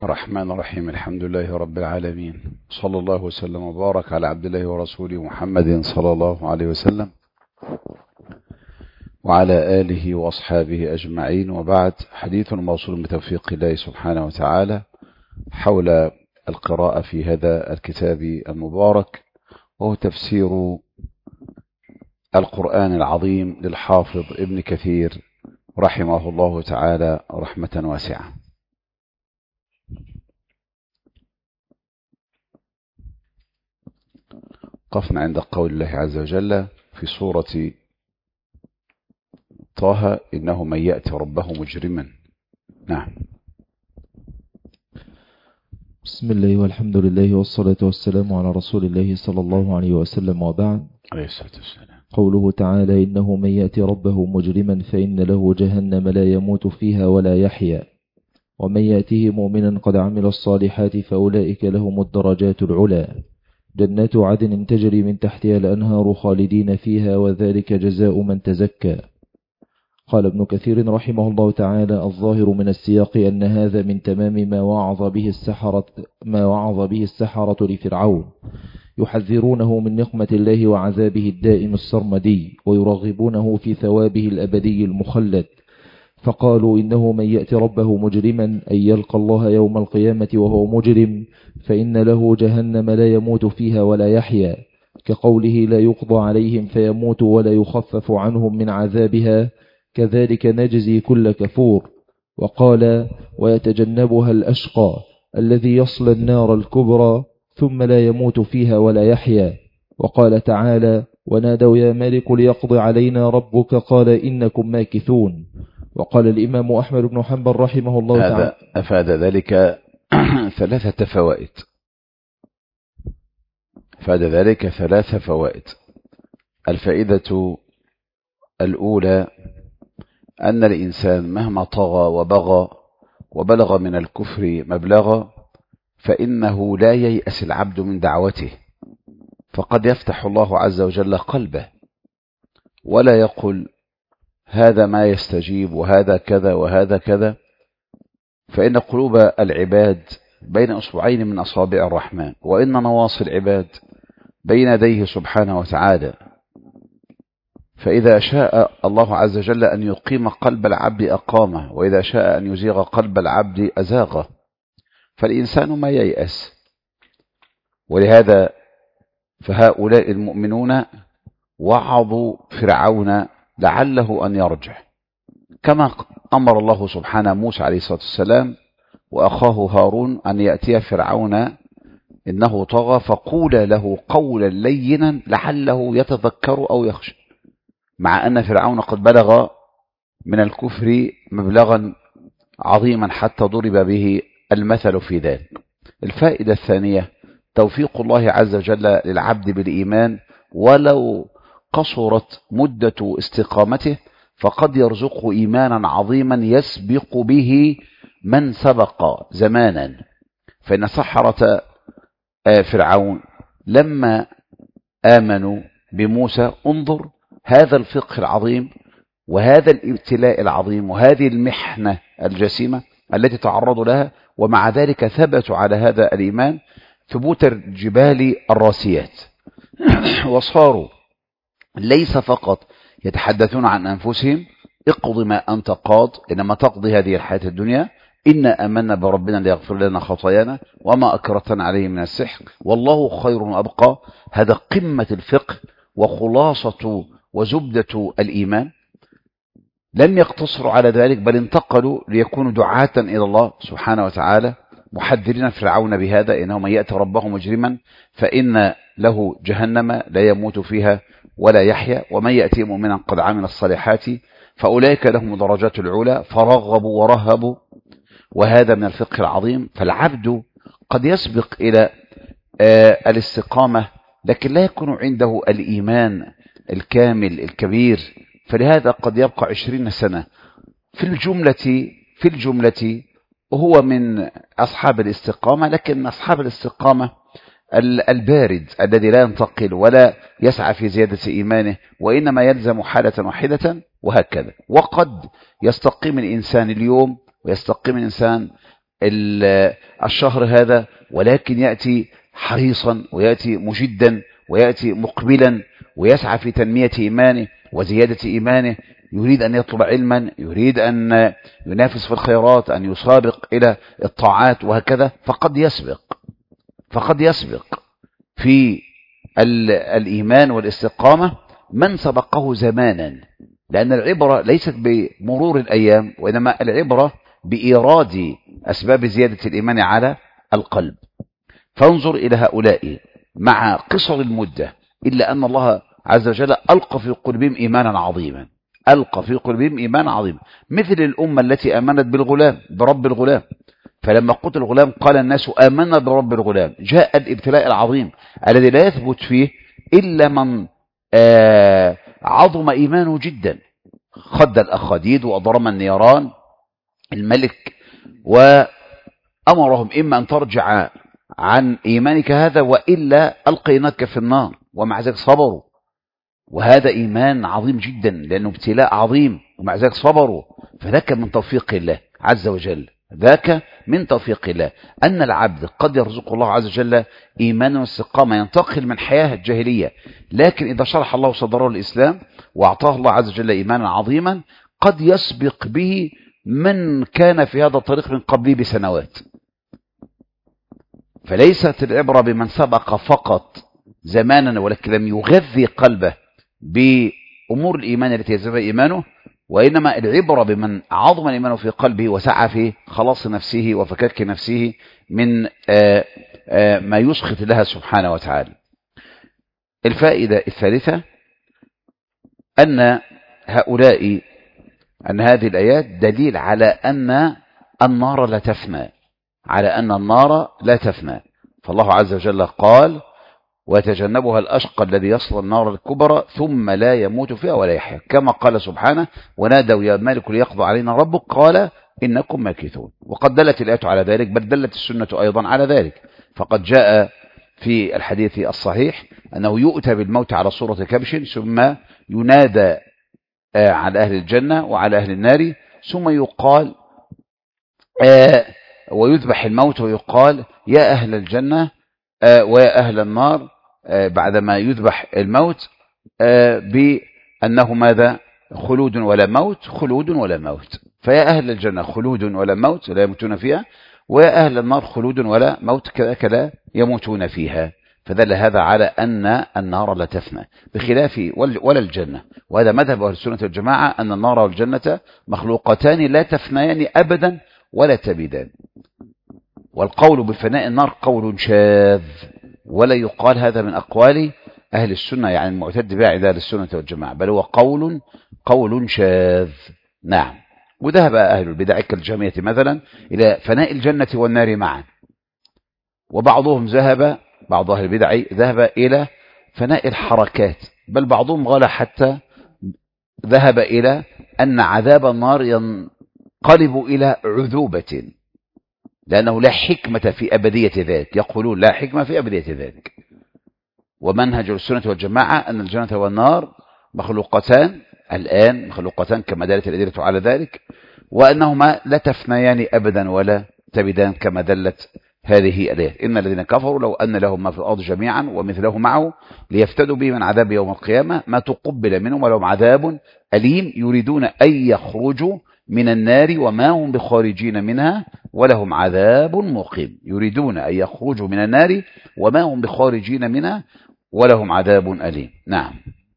الرحمن الرحيم. الحمد لله رب العالمين، صلى الله وسلم وبارك على عبد الله ورسوله محمد صلى الله عليه وسلم وعلى آله وأصحابه أجمعين، وبعد. حديث موصول بتوفيق الله سبحانه وتعالى حول القراءة في هذا الكتاب المبارك، وهو تفسير القرآن العظيم للحافظ ابن كثير رحمه الله تعالى رحمة واسعة. وقفنا عند قول الله عز وجل في سورة طه: إنه من يأتي ربه مجرما. نعم. بسم الله والحمد لله والصلاة والسلام على رسول الله صلى الله عليه وسلم، وبعد. عليه الصلاة والسلام. قوله تعالى: إنه من يأتي ربه مجرما فإن له جهنم لا يموت فيها ولا يحيا، ومن يأته مؤمنا قد عمل الصالحات فأولئك لهم الدرجات العلى، جنات عدن تجري من تحتها الأنهار خالدين فيها، وذلك جزاء من تزكى. قال ابن كثير رحمه الله تعالى: الظاهر من السياق أن هذا من تمام ما وعظ به السحرة لفرعون، يحذرونه من نقمة الله وعذابه الدائم السرمدي، ويرغبونه في ثوابه الأبدي المخلد، فقالوا: إنه من يأتي ربه مجرما أي يلقى الله يوم القيامة وهو مجرم فإن له جهنم لا يموت فيها ولا يحيا، كقوله: لا يقضى عليهم فيموتوا ولا يخفف عنهم من عذابها، كذلك نجزي كل كفور. وقال: ويتجنبها الأشقى الذي يصلى النار الكبرى ثم لا يموت فيها ولا يحيا. وقال تعالى: ونادوا يا مالك ليقضي علينا ربك قال إنكم ماكثون. وقال الإمام أحمد بن حنبل رحمه الله تعالى: هذا أفاد ذلك ثلاثة فوائد. أفاد ذلك ثلاث فوائد. الفائدة الأولى: أن الإنسان مهما طغى وبغى وبلغ من الكفر مبلغا فإنه لا ييأس العبد من دعوته، فقد يفتح الله عز وجل قلبه ولا يقل هذا ما يستجيب وهذا كذا وهذا كذا، فإن قلوب العباد بين أصبعين من أصابع الرحمن، وإن نواصي العباد بين يديه سبحانه وتعالى، فإذا شاء الله عز وجل أن يقيم قلب العبد أقامه، وإذا شاء أن يزيغ قلب العبد أزاغه، فالإنسان ما ييأس. ولهذا فهؤلاء المؤمنون وعظوا فرعون لعله أن يرجع، كما أمر الله سبحانه موسى عليه الصلاة والسلام وأخاه هارون أن يأتي فرعون إنه طغى فقولا له قولا لينا لعله يتذكر أو يخشى، مع أن فرعون قد بلغ من الكفر مبلغا عظيما حتى ضرب به المثل في ذلك. الفائدة الثانية: توفيق الله عز وجل للعبد بالإيمان، ولو قصرت مدة استقامته فقد يرزقه إيمانا عظيما يسبق به من سبق زمانا. فإن سحرة فرعون لما آمنوا بموسى، انظر هذا الفقه العظيم وهذا الابتلاء العظيم وهذه المحنة الجسيمة التي تعرضوا لها، ومع ذلك ثبتوا على هذا الإيمان ثبوت الجبال الراسيات، وصاروا ليس فقط يتحدثون عن أنفسهم اقض ما أنت قاض، إنما تقضي هذه الحياة الدنيا، إنا آمنا بربنا ليغفر لنا خطايانا وما أكرهتنا عليه من السحر والله خير وأبقى. هذا قمة الفقه وخلاصة وزبدة الإيمان. لم يقتصروا على ذلك، بل انتقلوا ليكونوا دعاة إلى الله سبحانه وتعالى، محذرين فرعون بهذا: إنه من يأتي ربه مجرما فإن له جهنم لا يموت فيها ولا يحيا، ومن يأتي مؤمنا قد عمل الصالحات فأولئك لهم درجات العلى، فرغبوا ورهبوا. وهذا من الفقه العظيم. فالعبد قد يسبق إلى الاستقامة لكن لا يكون عنده الإيمان الكامل الكبير، فلهذا قد يبقى 20 سنة في الجملة وهو من أصحاب الاستقامة، لكن أصحاب الاستقامة البارد الذي لا ينتقل ولا يسعى في زيادة إيمانه، وإنما يلزم حالة واحدة، وهكذا. وقد يستقيم الإنسان اليوم ويستقيم الإنسان الشهر هذا، ولكن يأتي حريصا ويأتي مجدا ويأتي مقبلا ويسعى في تنمية إيمانه وزيادة إيمانه، يريد أن يطلب علما، يريد أن ينافس في الخيرات، أن يسابق إلى الطاعات وهكذا، فقد يسبق في الإيمان والاستقامة من سبقه زمانا، لأن العبرة ليست بمرور الأيام، وإنما العبرة بإيراد أسباب زيادة الإيمان على القلب. فانظر إلى هؤلاء مع قصر المدة، إلا أن الله عز وجل ألقى في قلوبهم إيمانا عظيما، مثل الأمة التي آمنت برب الغلام. فلما قتل الغلام قال الناس آمنا برب الغلام. جاء الابتلاء العظيم الذي لا يثبت فيه إلا من عظم إيمانه جدا، خد الأخاديد وأضرم النيران الملك، وأمرهم إما أن ترجع عن إيمانك هذا وإلا ألقيناك في النار، ومع ذلك صبروا. وهذا إيمان عظيم جدا لأنه ابتلاء عظيم، ومع ذلك صبروا. فذاك من توفيق الله عز وجل، ذاك من توفيق الله أن العبد قد يرزق الله عز وجل إيمانا واستقامة، ينتقل من حياة الجاهلية، لكن إذا شرح الله صدره الإسلام وأعطاه الله عز وجل إيمانا عظيما قد يسبق به من كان في هذا الطريق من قبله بسنوات. فليست العبرة بمن سبق فقط زمانا ولكن لم يغذي قلبه بأمور الإيمان التي يزيد إيمانه، وإنما العبرة بمن عظم الإيمان في قلبه وسعى في خلاص نفسه وفكاك نفسه من ما يسخط لها سبحانه وتعالى. الفائدة الثالثة أن هذه الآيات دليل على أن النار لا تفنى، فالله عز وجل قال ويتجنبها الأشقى الذي يصل النار الكبرى ثم لا يموت فيها ولا يحيا، كما قال سبحانه ونادوا يا مالك ليقضى علينا ربك قال إنكم ماكثون. وقد دلت الآية على ذلك، بل دلت السنة أيضا على ذلك، فقد جاء في الحديث الصحيح أنه يؤتى بالموت على صورة كبش ثم ينادى على أهل الجنة وعلى أهل النار، ثم يقال ويذبح الموت ويقال يا أهل الجنة ويا أهل النار، بعدما يذبح الموت بأنه ماذا؟ خلود ولا موت. فيا أهل الجنة خلود ولا موت لا يموتون فيها، ويا أهل النار خلود ولا موت كذلك لا يموتون فيها. فدل هذا على أن النار لا تفنى بخلاف ولا الجنة، وهذا مذهب أهل السنة والجماعة أن النار والجنة مخلوقتان لا تفنيان أبدا ولا تبيدان. والقول بفناء النار قول شاذ، ولا يقال هذا من أقوال أهل السنة يعني المعتد بها عند أهل السنة والجماعة، بل هو قول شاذ. نعم. وذهب أهل البدع كالجهمية مثلا إلى فناء الجنة والنار معا، وبعضهم بعض أهل البدع ذهب إلى فناء الحركات، بل بعضهم قال حتى ذهب إلى أن عذاب النار ينقلب إلى عذوبة، لأنه لا حكمة في أبدية ذلك، يقولون لا حكمة في أبدية ذلك. ومنهج السنة والجماعة أن الجنة والنار مخلوقتان الآن، مخلوقتان كما دلت الأدلة على ذلك، وأنهما لا تفنيان أبدا ولا تبدان كما دلت هذه الآيات. إن الذين كفروا لو أن لهم ما في الأرض جميعا ومثله معه ليفتدوا به من عذاب يوم القيامة ما تقبل منهم ولهم عذاب أليم يريدون أن يخرجوا من النار وما هم بخارجين منها ولهم عذاب مقيم. يريدون أن يخرجوا من النار وما هم بخارجين منها ولهم عذاب أليم. نعم.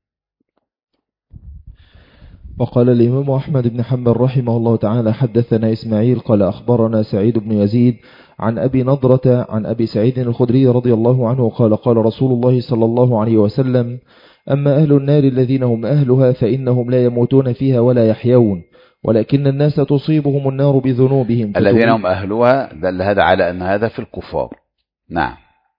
وقال الإمام أحمد بن حنبل رحمه الله تعالى حدثنا إسماعيل قال أخبرنا سعيد بن يزيد عن أبي نضرة عن أبي سعيد الخدري رضي الله عنه قال قال رسول الله صلى الله عليه وسلم أما أهل النار الذين هم أهلها فإنهم لا يموتون فيها ولا يحيون ولكن الناس تصيبهم النار بذنوبهم. الذين هم أهلها دل هذا على أن هذا في الكفار. نعم.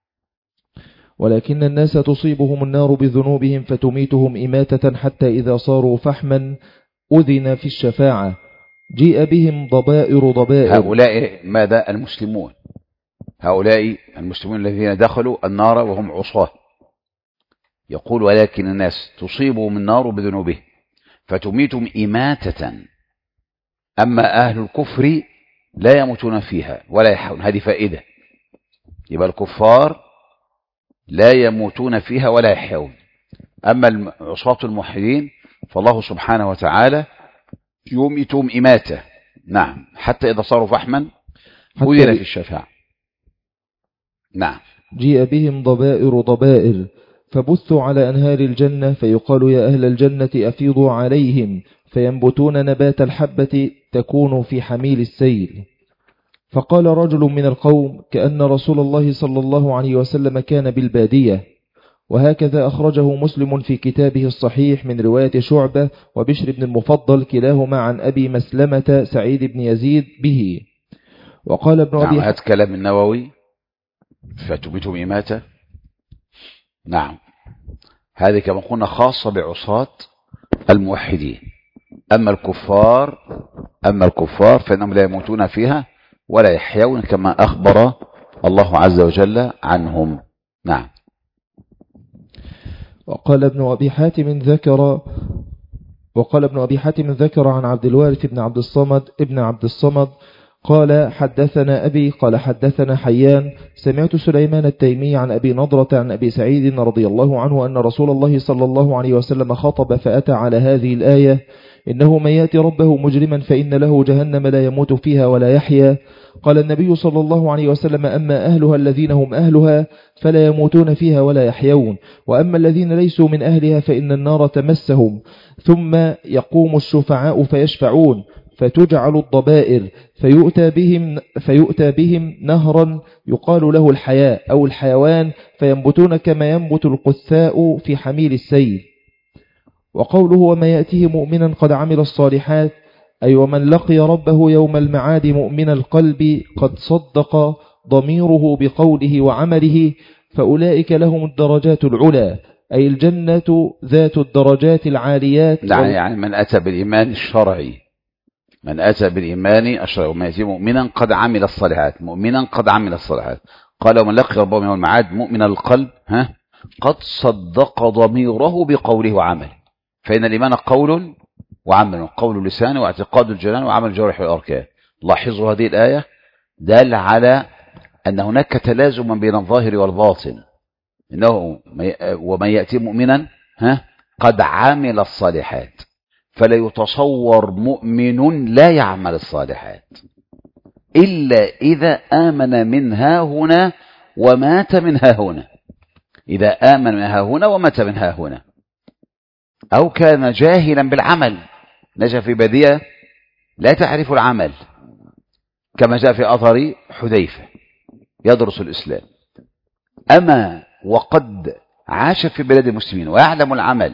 ولكن الناس تصيبهم النار بذنوبهم فتميتهم إماتة حتى إذا صاروا فحما أذن في الشفاعة جيء بهم ضبائر. هؤلاء ماذا؟ المسلمون. هؤلاء المسلمون الذين دخلوا النار وهم عصاة. يقول ولكن الناس تصيبهم النار بذنوبهم فتميتهم إماتة. أما أهل الكفر لا يموتون فيها ولا يحيون. هذه فائدة. يبقى الكفار لا يموتون فيها ولا يحيون. أما عصاة الموحدين فالله سبحانه وتعالى يميتهم إماتة. نعم، حتى إذا صاروا فحما خير في الشفاعة. نعم. جيء بهم ضبائر فبثوا على أنهار الجنة، فيقال يا أهل الجنة أفيضوا عليهم، فينبتون نبات الحبة تكون في حميل السيل. فقال رجل من القوم كأن رسول الله صلى الله عليه وسلم كان بالبادية. وهكذا أخرجه مسلم في كتابه الصحيح من رواية شعبة وبشر بن المفضل كلاهما عن أبي مسلمة سعيد بن يزيد به. وقال ابن أبي هذا كلام النووي فتبتهم إماتة. نعم، هذه كما قلنا خاصة بعصاة الموحدين. أما الكفار فإنهم لا يموتون فيها ولا يحيون كما أخبر الله عز وجل عنهم. نعم. وقال ابن أبي حاتم ذكر عن عبد الوارث ابن عبد الصمد قال حدثنا أبي قال حدثنا حيان سمعت سليمان التيمي عن أبي نضرة عن أبي سعيد رضي الله عنه أن رسول الله صلى الله عليه وسلم خطب فأتى على هذه الآية إنه من يأتي ربه مجرما فإن له جهنم لا يموت فيها ولا يحيا. قال النبي صلى الله عليه وسلم أما أهلها الذين هم أهلها فلا يموتون فيها ولا يحيون، وأما الذين ليسوا من أهلها فإن النار تمسهم. ثم يقوم الشفعاء فيشفعون فتجعل الضبائر فيؤتى بهم نهرا يقال له الحياء أو الحيوان، فينبتون كما ينبت القثاء في حميل السيل. وقوله وما يأتيه مؤمنا قد عمل الصالحات أي ومن لقي ربه يوم المعاد مؤمن القلب قد صدق ضميره بقوله وعمله، فأولئك لهم الدرجات العلى أي الجنة ذات الدرجات العاليات. يعني من أتى بالإيمان الشرعي، وما يأتيه مؤمنا قد عمل الصالحات. قال ومن لقي ربه يوم المعاد مؤمن القلب قد صدق ضميره بقوله وعمله. فإن الإيمان قول وعمل، قول اللسان واعتقاد الجنان وعمل الجوارح والأركان. لاحظوا هذه الآية دال على أن هناك تلازما بين الظاهر والباطن. إنه ومن يأتي مؤمنا قد عمل الصالحات، فلا يتصور مؤمن لا يعمل الصالحات إلا إذا آمن من ها هنا ومات من ها هنا. إذا آمن من ها هنا ومات من ها هنا، أو كان جاهلا بالعمل، نجا في بدية لا تعرف العمل، كما جاء في أثر حذيفة يدرس الإسلام. أما وقد عاش في بلاد المسلمين ويعلم العمل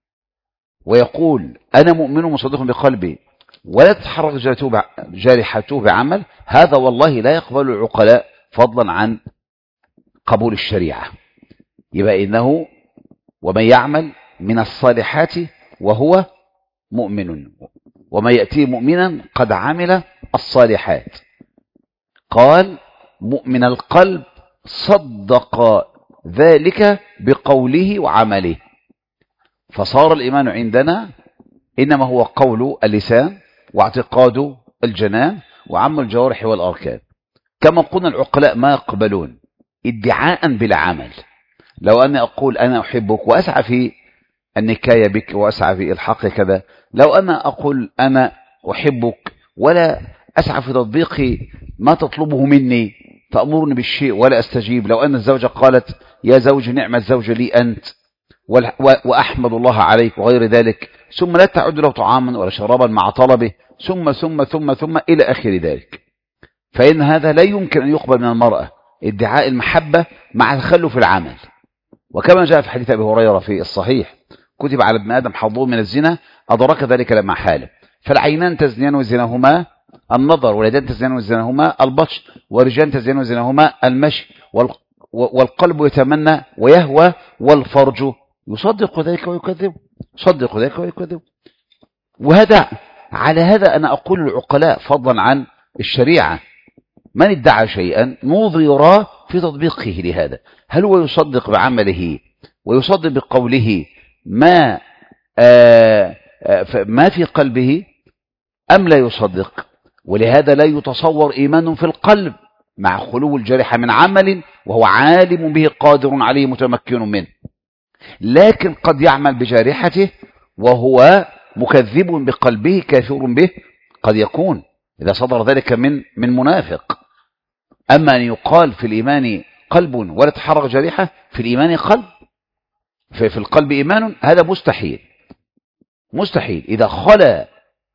ويقول أنا مؤمن مصدق بقلبي ولا تتحرك جارحته بعمل، هذا والله لا يقبل العقلاء فضلا عن قبول الشريعة. يبقى إنه ومن يعمل من الصالحات وهو مؤمن، وما يأتي مؤمنا قد عمل الصالحات. قال مؤمن القلب صدق ذلك بقوله وعمله. فصار الإيمان عندنا إنما هو قول اللسان واعتقاد الجنان وعمل الجوارح والأركان. كما قلنا العقلاء ما يقبلون ادعاء بلا عمل. لو أني أقول أنا أحبك وأسعى في النكاية بك وأسعى في الحق كذا، لو أنا أقول أنا أحبك ولا أسعى في تطبيق ما تطلبه مني، تأمرني بالشيء ولا أستجيب، لو أن الزوجة قالت يا زوج نعم الزوج لي أنت وأحمد الله عليك وغير ذلك، ثم لا تعد له طعاما ولا شرابا مع طلبه، ثم إلى آخر ذلك، فإن هذا لا يمكن أن يقبل من المرأة ادعاء المحبة مع تخلف العمل. وكما جاء في حديث أبي هريرة في الصحيح كتب على ابن آدم حظه من الزنا أدرك ذلك لما حاله. فالعينان تزنيان وزناهما النظر، واليدان تزنيان وزناهما البطش، والرجلان تزنيان وزناهما المشي، والقلب يتمنى ويهوى، والفرج يصدق ذلك ويكذب. وهذا على هذا أنا أقول العقلاء فضلا عن الشريعة من ادعى شيئا نظر في تطبيقه لهذا، هل هو يصدق بعمله ويصدق بقوله ما في قلبه أم لا يصدق؟ ولهذا لا يتصور إيمان في القلب مع خلو الجارحة من عمل وهو عالم به قادر عليه متمكن منه، لكن قد يعمل بجارحته وهو مكذب بقلبه كافر به، قد يكون إذا صدر ذلك من منافق. أما أن يقال في الإيمان قلب ولا تحرك جارحة، في الإيمان قلب، في القلب إيمان، هذا مستحيل مستحيل. إذا خلا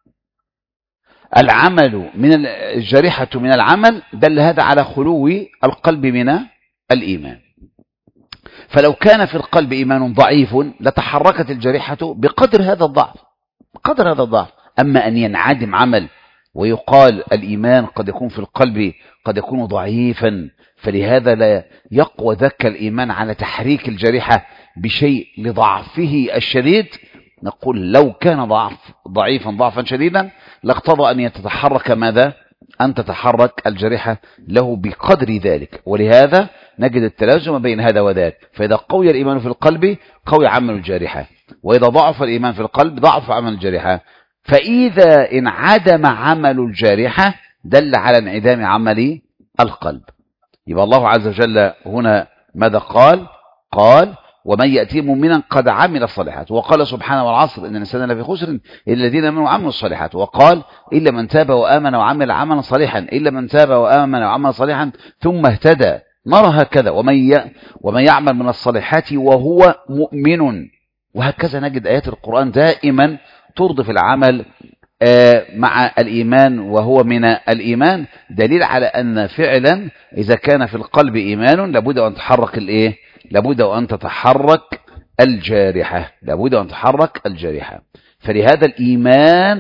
العمل من الجارحة من العمل دل هذا على خلو القلب من الإيمان. فلو كان في القلب إيمان ضعيف لتحركت الجارحة بقدر هذا الضعف. أما أن ينعدم عمل ويقال الإيمان قد يكون في القلب قد يكون ضعيفا، فلهذا لا يقوى ذاك الإيمان على تحريك الجارحة بشيء لضعفه الشديد، نقول لو كان ضعيفا ضعفا شديدا لاقتضى أن يتحرك ماذا؟ أن تتحرك الجارحة له بقدر ذلك. ولهذا نجد التلازم بين هذا وذاك، فإذا قوي الإيمان في القلب قوي عمل الجارحة، وإذا ضعف الإيمان في القلب ضعف عمل الجارحة. فإذا انعدم عمل الجارحة دل على انعدام عمل القلب. يبقى الله عز وجل هنا ماذا قال؟ قال ومن يأتي مؤمنا قد عمل الصالحات، وقال سبحانه والعصر إن الإنسان لفي خسر إلا الذين آمنوا وعملوا الصالحات، وقال إلا من تاب وآمن وعمل عملا صالحا، إلا من تاب وآمن وعمل صالحا ثم اهتدى، نرى هكذا ومن يعمل من الصالحات وهو مؤمن. وهكذا نجد آيات القرآن دائما ترضف العمل مع الإيمان وهو من الإيمان، دليل على أن فعلا إذا كان في القلب إيمان لابد أن تحرك الإيه؟ لابد أن تتحرك الجارحة، لابد أن تحرك الجارحة. فلهذا الإيمان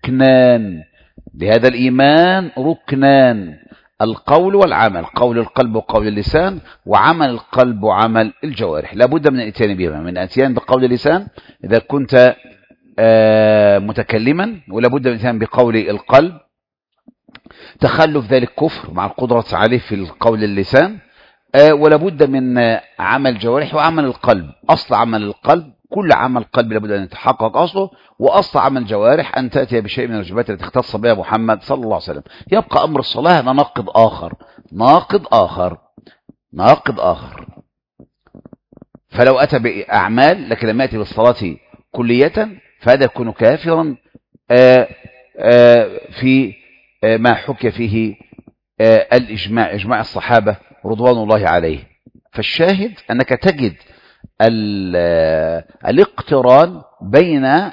ركنان، القول والعمل، قول القلب وقول اللسان، وعمل القلب وعمل الجوارح. لابد من الاتيان بهما، من الاتيان بقول اللسان إذا كنت متكلما، ولابد من الاتيان بقول القلب، تخلف ذلك كفر مع القدرة عليه في القول اللسان، ولابد من عمل الجوارح وعمل القلب. أصل عمل القلب كل عمل قلب لابد أن يتحقق أصله، وأصل عمل الجوارح أن تأتي بشيء من الواجبات التي اختص بها محمد صلى الله عليه وسلم. يبقى أمر الصلاة هذا ناقض آخر. فلو أتى بأعمال لكن لم يأتي بالصلاة كلية فهذا يكون كافرا في ما حكي فيه إجماع الصحابة رضوان الله عليه. فالشاهد أنك تجد الاقتران بين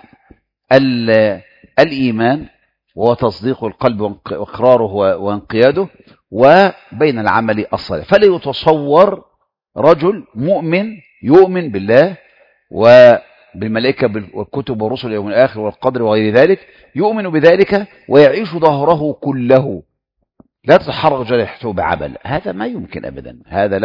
الإيمان وهو تصديق القلب وإقراره وانقياده وبين العمل الصالح. فلا يتصور رجل مؤمن يؤمن بالله وبالملائكة والكتب والرسل واليوم الآخر والقدر وغير ذلك، يؤمن بذلك ويعيش ظهره كله لا تتحرك جارحته بعمل، هذا ما يمكن أبدا، هذا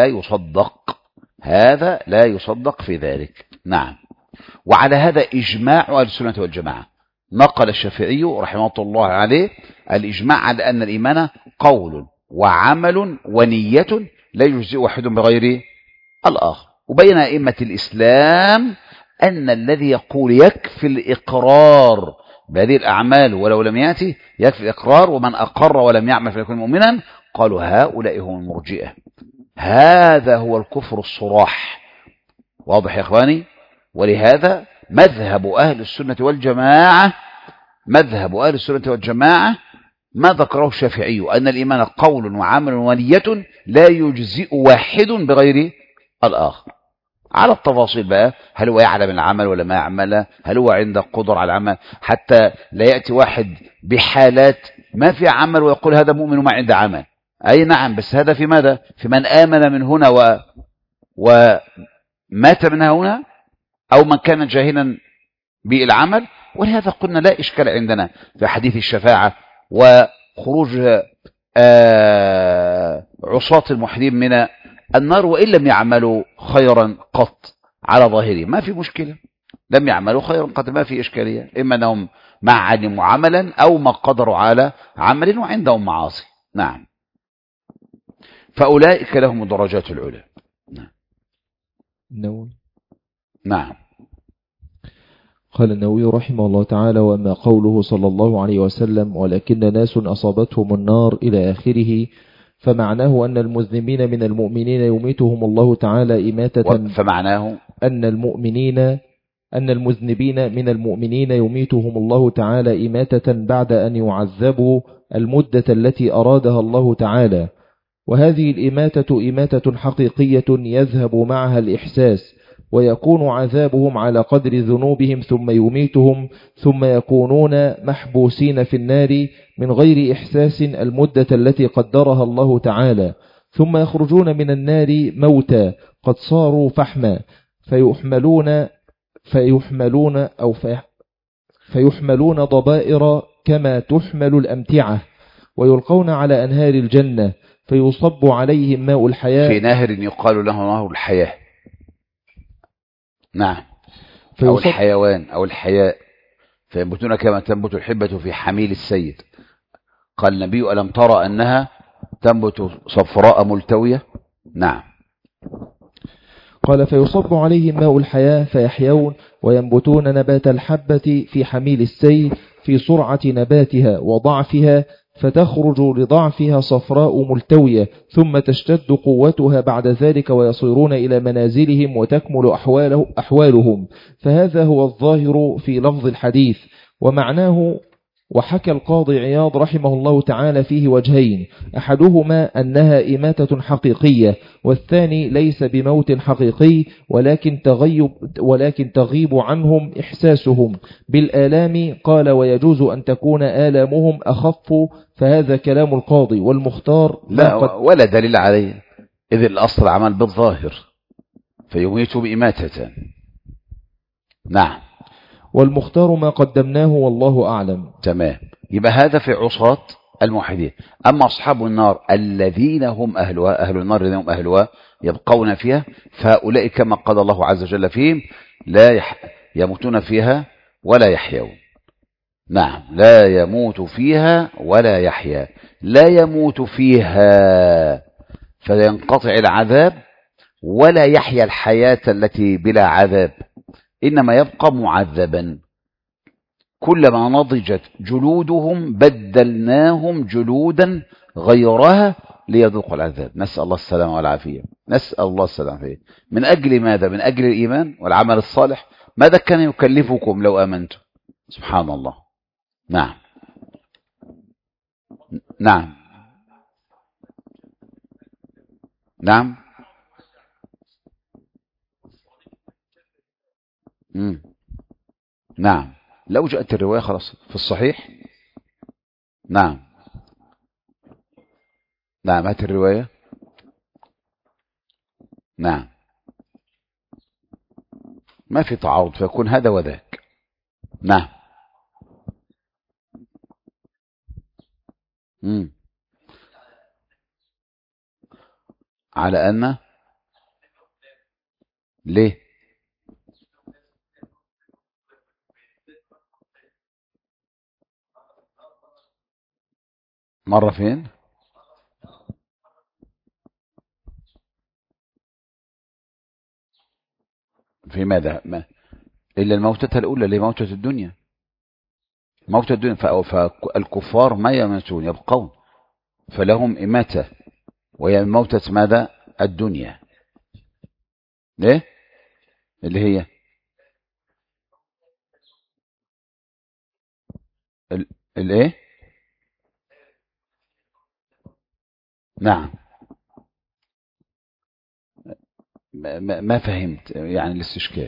لا يصدق في ذلك. نعم. وعلى هذا إجماع أهل السنة والجماعة. نقل الشافعي رحمه الله عليه الإجماع على أن الإيمان قول وعمل ونية لا يجزئ واحد بغير الآخر. وبين أئمة الإسلام أن الذي يقول يكفي الإقرار بهذه الأعمال ولو لم يأتي يكفي الإقرار، ومن أقر ولم يعمل فيكون مؤمنا، قالوا هؤلاء هم المرجئة. هذا هو الكفر الصراح، واضح يا إخواني؟ ولهذا مذهب أهل السنة والجماعة ما ذكره الشافعي أن الإيمان قول وعمل ونية لا يجزئ واحد بغير الآخر. على التفاصيل بقى، هل هو يعلم العمل ولا ما يعمل، هل هو عنده قدر على العمل، حتى لا يأتي واحد بحالات ما في عمل ويقول هذا مؤمن وما عنده عمل. أي نعم، بس هذا في ماذا؟ في من آمن من هنا ومات من هنا، أو من كان جاهلا بالعمل. ولهذا قلنا لا إشكال عندنا في حديث الشفاعة وخروج عصاة الموحدين من النار وإن لم يعملوا خيرا قط على ظاهره، ما في مشكلة، لم يعملوا خيرا قط ما في إشكالية، إما أنهم ما علموا عملا أو ما قدروا على عمل وعندهم معاصي. نعم. فأولئك لهم الدرجات العلى. نعم. قال النووي رحمه الله تعالى: وما قوله صلى الله عليه وسلم ولكن ناس أصابتهم النار إلى آخره، فمعناه أن المذنبين من المؤمنين يميتهم الله تعالى إماتة، فمعناه أن المذنبين من المؤمنين يميتهم الله تعالى إماتة بعد أن يعذبوا المدة التي أرادها الله تعالى، وهذه الإماتة إماتة حقيقية يذهب معها الإحساس، ويكون عذابهم على قدر ذنوبهم ثم يميتهم، ثم يكونون محبوسين في النار من غير إحساس المدة التي قدرها الله تعالى، ثم يخرجون من النار موتى قد صاروا فحما، فيحملون ضبائر كما تحمل الأمتعة، ويلقون على أنهار الجنة فيصب عليهم ماء الحياة، في نهر يقال له نهر الحياة. نعم. أو الحيوان أو الحياء، فينبتون كما تنبت الحبة في حميل السيد. قال النبي: ألم ترى أنها تنبت صفراء ملتوية؟ نعم. قال: فيصب عليهم ماء الحياة فيحيون وينبتون نبات الحبة في حميل السيل في سرعة نباتها وضعفها، فتخرج لضعفها صفراء ملتوية، ثم تشتد قوتها بعد ذلك ويصيرون إلى منازلهم وتكمل أحوالهم. فهذا هو الظاهر في لفظ الحديث ومعناه. وحكى القاضي عياض رحمه الله تعالى فيه وجهين: أحدهما أنها إماتة حقيقية، والثاني ليس بموت حقيقي ولكن تغيب عنهم إحساسهم بالآلام. قال: ويجوز أن تكون آلامهم أخف، فهذا كلام القاضي. والمختار لا ولا دليل عليه، إذ الأصل عمل بالظاهر فيميت بإماتة. نعم. والمختار ما قدمناه والله أعلم. تمام. يبقى هذا في عصاة الموحدين. أما أصحاب النار الذين هم أهلها، أهل النار الذين هم أهلها يبقون فيها، فهؤلاء كما قال الله عز وجل فيهم: لا يموتون فيها ولا يحيون. نعم، لا يموت فيها ولا يحيا. لا يموت فيها فينقطع العذاب، ولا يحيا الحياة التي بلا عذاب، إنما يبقى معذبا. كلما نضجت جلودهم بدلناهم جلودا غيرها ليذوقوا العذاب. نسأل الله السلامة والعافية. نسأل الله السلامة والعافية. من أجل ماذا؟ من أجل الإيمان والعمل الصالح. ماذا كان يكلفكم لو آمنتم؟ سبحان الله. نعم. نعم. نعم. نعم. لو جاءت الرواية خلاص في الصحيح. نعم. نعم. هات الرواية. نعم. ما في تعارض، فيكون هذا وذاك. نعم. على أن ليه؟ مرة فين؟ في ماذا؟ ما إلا الموتة الأولى اللي موتة الدنيا. موتة الدنيا. فالكفار ما يموتون، يبقون، فلهم إماتة، وهي موتة ماذا؟ الدنيا. ليه؟ اللي هي الايه؟ نعم. ما فهمت يعني الاستشكال.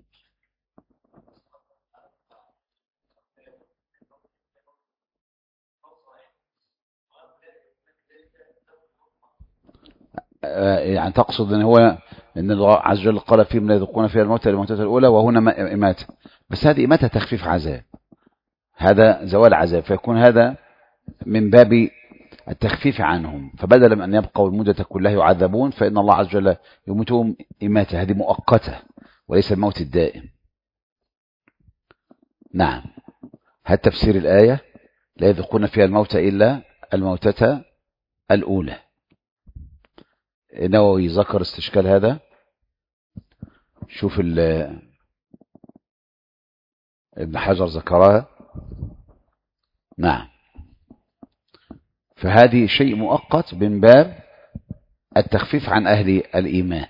يعني تقصد ان هو ان الله عز وجل قال فيهم لا يذوقون فيها الموتى الموتة الأولى، وهنا إماتة، بس هذه إماتة تخفيف عذاب، هذا زوال عذاب، فيكون هذا من باب التخفيف عنهم، فبدلا من أن يبقوا المدة كلها يعذبون، فإن الله عز وجل يموتهم إماتة، هذه مؤقتة وليس الموت الدائم. نعم. هذا تفسير الآية: لا يذوقون فيها الموت إلا الموتة الأولى. النووي ذكر استشكال هذا. شوف ابن حجر ذكرها. نعم. فهذه شيء مؤقت من باب التخفيف عن أهل الإيمان.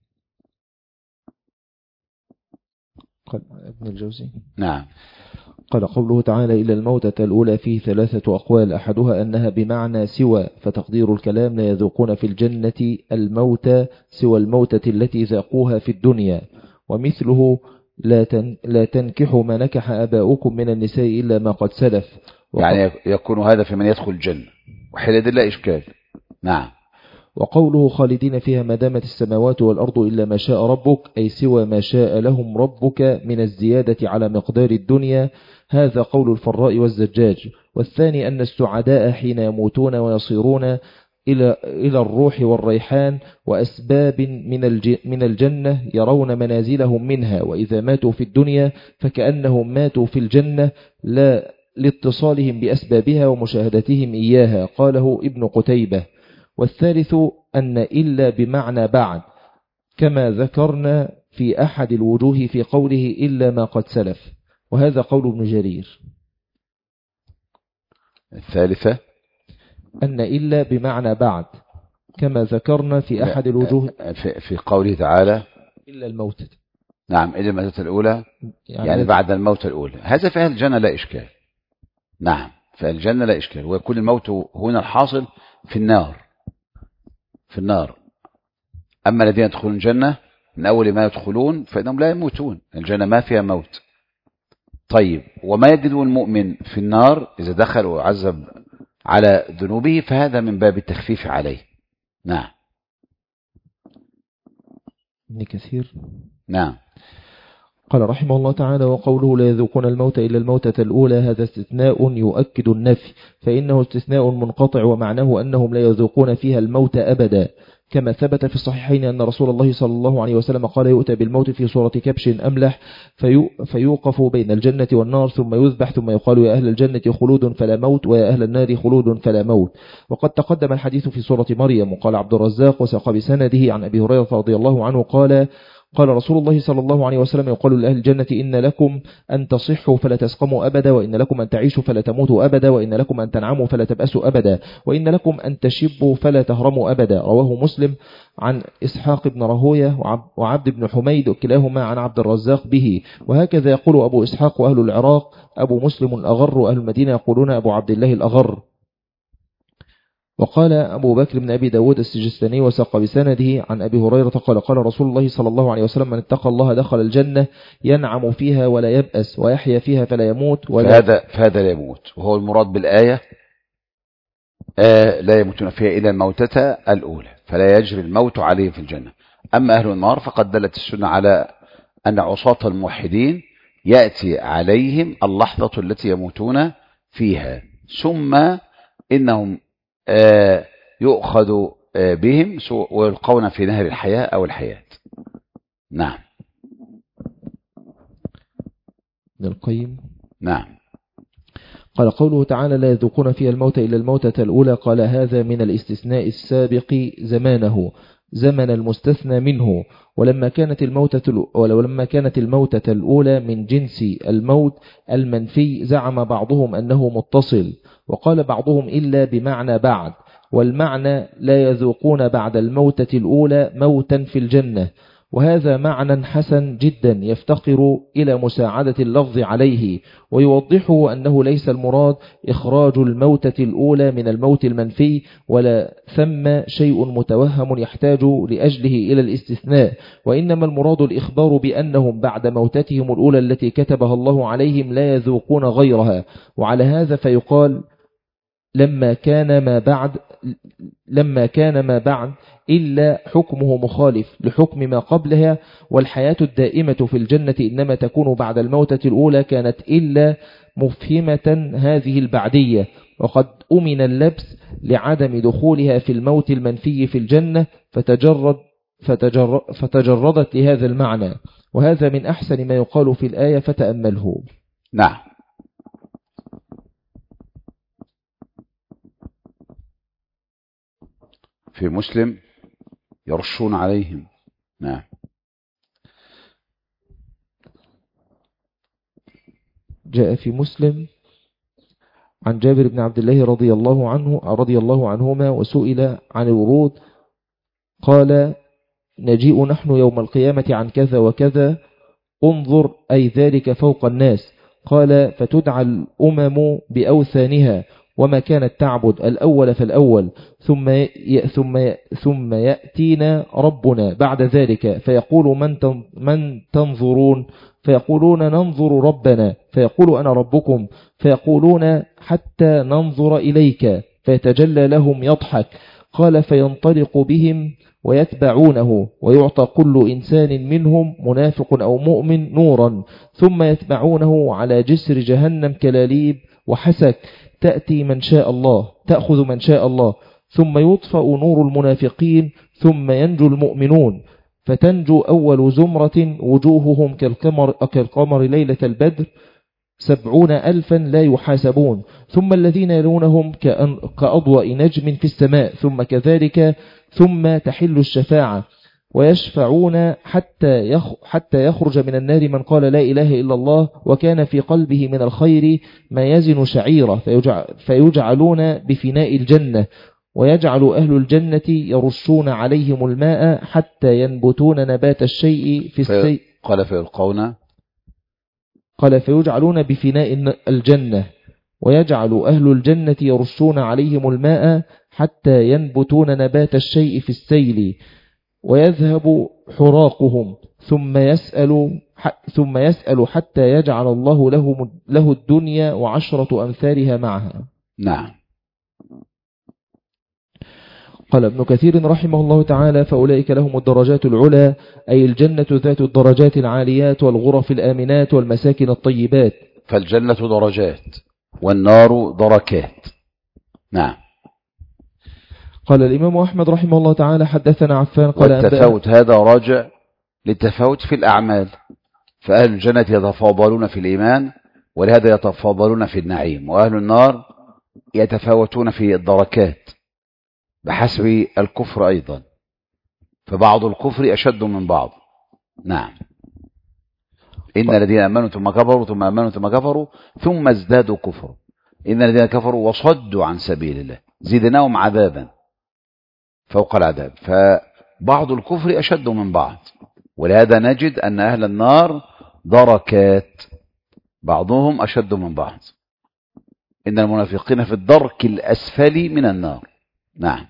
قال ابن الجوزي. نعم. قال قوله تعالى إلا الموتة الأولى فيه 3 أقوال، أحدها أنها بمعنى سوى، فتقدير الكلام لا يذوقون في الجنة الموت سوى الموتة التي ذاقوها في الدنيا، ومثله لا تنكحوا ما نكح آباؤكم من النساء إلا ما قد سلف. يعني يكون هذا في من يدخل الجنة، وحينئذ لا إشكال. نعم. وقوله خالدين فيها ما دامت السماوات والأرض إلا ما شاء ربك، أي سوى ما شاء لهم ربك من الزيادة على مقدار الدنيا، هذا قول الفراء والزجاج. والثاني أن السعداء حين يموتون ويصيرون إلى الروح والريحان وأسباب من الجنة يرون منازلهم منها، وإذا ماتوا في الدنيا فكأنهم ماتوا في الجنة لا لاتصالهم بأسبابها ومشاهدتهم إياها، قاله ابن قتيبة. والثالث أن إلا بمعنى بعد، كما ذكرنا في أحد الوجوه في قوله إلا ما قد سلف، وهذا قول ابن جرير. الثالثة أن إلا بمعنى بعد، كما ذكرنا في أحد الوجوه في قوله تعالى إلا الموت. نعم، إلا الموتة الأولى، يعني بعد الموت الأولى. هذا في أهل الجنة لا إشكال. نعم، في الجنة لا إشكال، ويكون الموت هنا الحاصل في النار. في النار. أما الذين يدخلون الجنة من أول ما يدخلون فإنهم لا يموتون، الجنة ما فيها موت. طيب، وما يجد المؤمن في النار إذا دخل وعذب على ذنوبه فهذا من باب التخفيف عليه. نعم. ابن كثير. نعم. قال رحمه الله تعالى: وقوله لا يذوقون الموت إلا الموتة الأولى، هذا استثناء يؤكد النفي، فإنه استثناء منقطع، ومعناه أنهم لا يذوقون فيها الموت أبدا، كما ثبت في الصحيحين أن رسول الله صلى الله عليه وسلم قال: يؤتى بالموت في صورة كبش أملح فيوقف بين الجنة والنار ثم يذبح، ثم يقال: يا أهل الجنة خلود فلا موت، ويا أهل النار خلود فلا موت. وقد تقدم الحديث في سورة مريم. وقال عبد الرزاق وساق بسنده عن أبي هريرة رضي الله عنه قال رسول الله صلى الله عليه وسلم: يقال لأهل الجنة إن لكم أن تصحوا فلا تسقموا أبدا، وإن لكم أن تعيشوا فلا تموتوا أبدا، وإن لكم أن تنعموا فلا تبأسوا أبدا، وإن لكم أن تشبوا فلا تهرموا أبدا. رواه مسلم عن إسحاق بن راهويه وعبد بن حميد، كلاهما عن عبد الرزاق به. وهكذا يقول أبو إسحاق وأهل العراق أبو مسلم الأغر، وأهل المدينة يقولون أبو عبد الله الأغر. وقال أبو بكر بن أبي داود السجستاني وساق بسنده عن أبي هريرة قال: قال رسول الله صلى الله عليه وسلم: من اتقى الله دخل الجنة ينعم فيها ولا يبأس، ويحيا فيها فلا يموت فهذا لا يموت، وهو المراد بالآية لا يموتون فيها إلا الموتة الأولى، فلا يجري الموت عليهم في الجنة. أما أهل النار فقد دلت السنة على أن عصاة الموحدين يأتي عليهم اللحظة التي يموتون فيها، ثم إنهم يؤخذ بهم ويلقون في نهر الحياة أو الحياة. نعم. ابن القيم. نعم. قال قوله تعالى: لا يذوقون فيها الموت إلا الموتة الأولى، قال هذا من الاستثناء السابق زمانه، زمن المستثنى منه. ولما كانت الموتة الأولى من جنس الموت المنفي، زعم بعضهم أنه متصل، وقال بعضهم إلا بمعنى بعد، والمعنى لا يذوقون بعد الموتة الأولى موتا في الجنة. وهذا معنى حسن جدا يفتقر إلى مساعدة اللفظ عليه، ويوضحه أنه ليس المراد إخراج الموتة الأولى من الموت المنفي، ولا ثم شيء متوهم يحتاج لأجله إلى الاستثناء، وإنما المراد الإخبار بأنهم بعد موتتهم الأولى التي كتبها الله عليهم لا يذوقون غيرها. وعلى هذا فيقال: لما كان ما بعد إلا حكمه مخالف لحكم ما قبلها، والحياة الدائمة في الجنة إنما تكون بعد الموتة الأولى، كانت إلا مفهمة هذه البعدية، وقد أمن اللبس لعدم دخولها في الموت المنفي في الجنة، فتجردت لهذا المعنى، وهذا من أحسن ما يقال في الآية، فتأمله. نعم. في مسلم: يرشون عليهم. نعم. جاء في مسلم عن جابر بن عبد الله رضي الله عنهما وسئل عن الورود قال نجيء نحن يوم القيامة عن كذا وكذا انظر أي ذلك فوق الناس. قال فتدعى الأمم بأوثانها وما كانت تعبد الأول فالأول ثم يأتينا ربنا بعد ذلك فيقول من تنظرون فيقولون ننظر ربنا فيقول أنا ربكم فيقولون حتى ننظر إليك فيتجلى لهم يضحك. قال فينطلق بهم ويتبعونه ويعطى كل إنسان منهم منافق أو مؤمن نورا ثم يتبعونه على جسر جهنم كلاليب وحسك تأتي من شاء الله تأخذ من شاء الله ثم يطفأ نور المنافقين ثم ينجو المؤمنون فتنجو أول زمرة وجوههم كالقمر ليلة البدر 70,000 لا يحاسبون ثم الذين يلونهم كأضواء نجم في السماء ثم كذلك ثم تحل الشفاعة ويشفعون حتى يخرج من النار من قال لا إله إلا الله وكان في قلبه من الخير ما يزن شعيرة فيجعلون بفناء الجنة ويجعل أهل الجنة يرشون عليهم الماء حتى ينبتون نبات الشيء في السيء قال فيجعلون بفناء الجنة ويجعل أهل الجنة يرشون عليهم الماء حتى ينبتون نبات الشيء في السيل ويذهب حراقهم ثم يسأل حتى يجعل الله له الدنيا وعشرة أمثالها معها. نعم. قال ابن كثير رحمه الله تعالى فأولئك لهم الدرجات العلى أي الجنة ذات الدرجات العاليات والغرف الآمنات والمساكن الطيبات. فالجنة درجات والنار دركات. نعم. قال الإمام أحمد رحمه الله تعالى حدثنا عفان قال والتفاوت هذا راجع للتفاوت في الأعمال فأهل الجنة يتفاضلون في الإيمان ولهذا يتفاضلون في النعيم وأهل النار يتفاوتون في الدركات بحسب الكفر أيضا فبعض الكفر أشد من بعض. نعم. إن الذين آمنوا ثم كفروا ثم آمنوا ثم كفروا ثم ازدادوا كفرا إن الذين كفروا وصدوا عن سبيل الله زدناهم عذابا فوق العذاب فبعض الكفر أشد من بعض ولهذا نجد أن أهل النار دركات بعضهم أشد من بعض إن المنافقين في الدرك الأسفل من النار. نعم.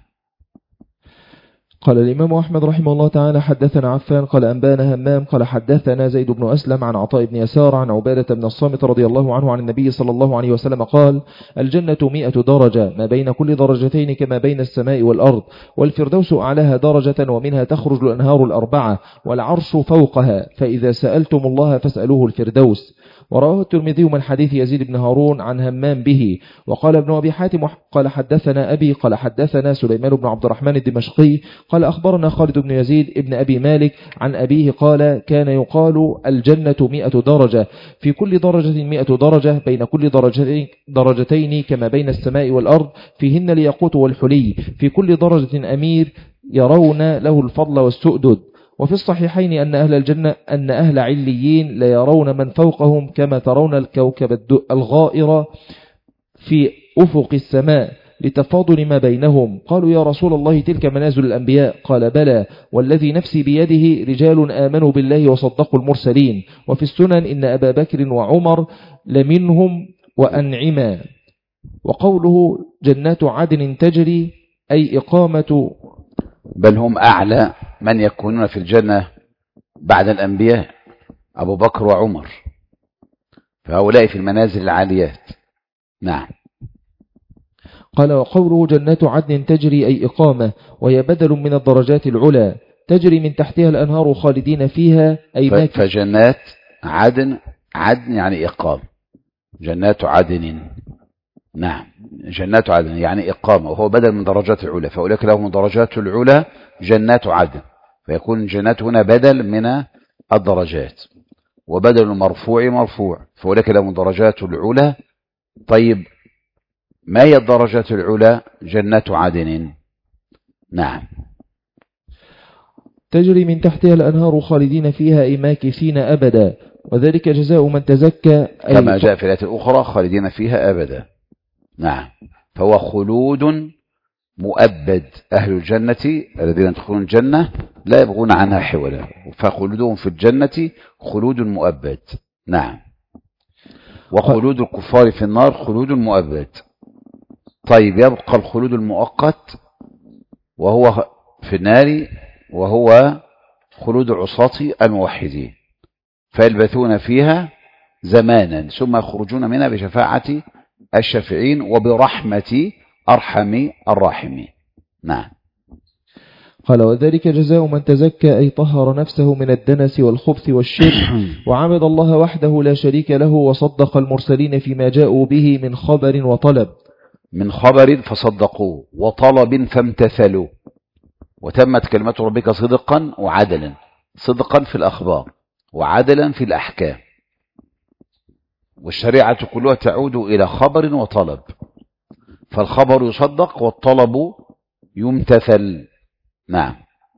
قال الإمام أحمد رحمه الله تعالى حدثنا عفان قال أنبانا همام قال حدثنا زيد بن أسلم عن عطاء بن يسار عن عبادة بن الصامت رضي الله عنه عن النبي صلى الله عليه وسلم قال الجنة 100 درجة ما بين كل درجتين كما بين السماء والأرض والفردوس أعلاها درجة ومنها تخرج الأنهار الأربعة والعرش فوقها فإذا سألتم الله فاسألوه الفردوس. ورواه الترمذي من حديث يزيد بن هارون عن همام به. وقال ابن أبي حاتم قال حدثنا أبي قال حدثنا سليمان بن عبد الرحمن الدمشقي قال أخبرنا خالد بن يزيد ابن أبي مالك عن أبيه قال كان يقال الجنة 100 درجة في كل درجة 100 درجة بين كل درجتين كما بين السماء والأرض فيهن الياقوت والحلي في كل درجة أمير يرون له الفضل والسؤدد. وفي الصحيحين أن أهل عليين لا يرون من فوقهم كما ترون الكوكب الغائر في أفق السماء لتفاضل ما بينهم. قالوا يا رسول الله تلك منازل الأنبياء قال بلى والذي نفسي بيده رجال آمنوا بالله وصدقوا المرسلين. وفي السنن إن أبا بكر وعمر لمنهم وأنعما. وقوله جنات عدن تجري أي إقامة بل هم أعلى من يكونون في الجنة بعد الأنبياء أبو بكر وعمر فهؤلاء في المنازل العاليات. نعم. قال وقوله جنات عدن تجري أي إقامة وهي بدل من الدرجات العلى تجري من تحتها الأنهار خالدين فيها أي فجنات عدن يعني إقامة جنات عدن. نعم. جنات عدن يعني إقامة وهو بدل من درجات العلى فأولئك لهم درجات العلى جنات عدن فيكون الجنات هنا بدل من الدرجات وبدل مرفوع فأولئك لهم درجات العلى. طيب ما هي الدرجات العلى؟ جنات عدن. نعم. تجري من تحتها الأنهار خالدين فيها أي ماكثين أبدا وذلك جزاء من تزكى كما جاء في الآية الأخرى خالدين فيها أبدا. نعم، فهو خلود مؤبد. أهل الجنة الذين يدخلون الجنة لا يبغون عنها حولا، فخلودهم في الجنة خلود مؤبد. نعم. وخلود الكفار في النار خلود مؤبد. طيب، يبقى الخلود المؤقت وهو في النار، وهو خلود عصاة الموحدين، فيلبثون فيها زمانا ثم يخرجون منها بشفاعة الشافعين وبرحمة أرحم الراحمين. نعم. قال وذلك جزاء من تزكى أي طهر نفسه من الدنس والخبث والشرك وعبد الله وحده لا شريك له وصدق المرسلين فيما جاءوا به من خبر وطلب. من خبر فصدقوه، وطلب فامتثلوا، وتمت كلمة ربك صدقا وعدلا، صدقا في الأخبار وعدلا في الأحكام، والشريعة كلها تعود إلى خبر وطلب، فالخبر يصدق والطلب يمتثل. نعم.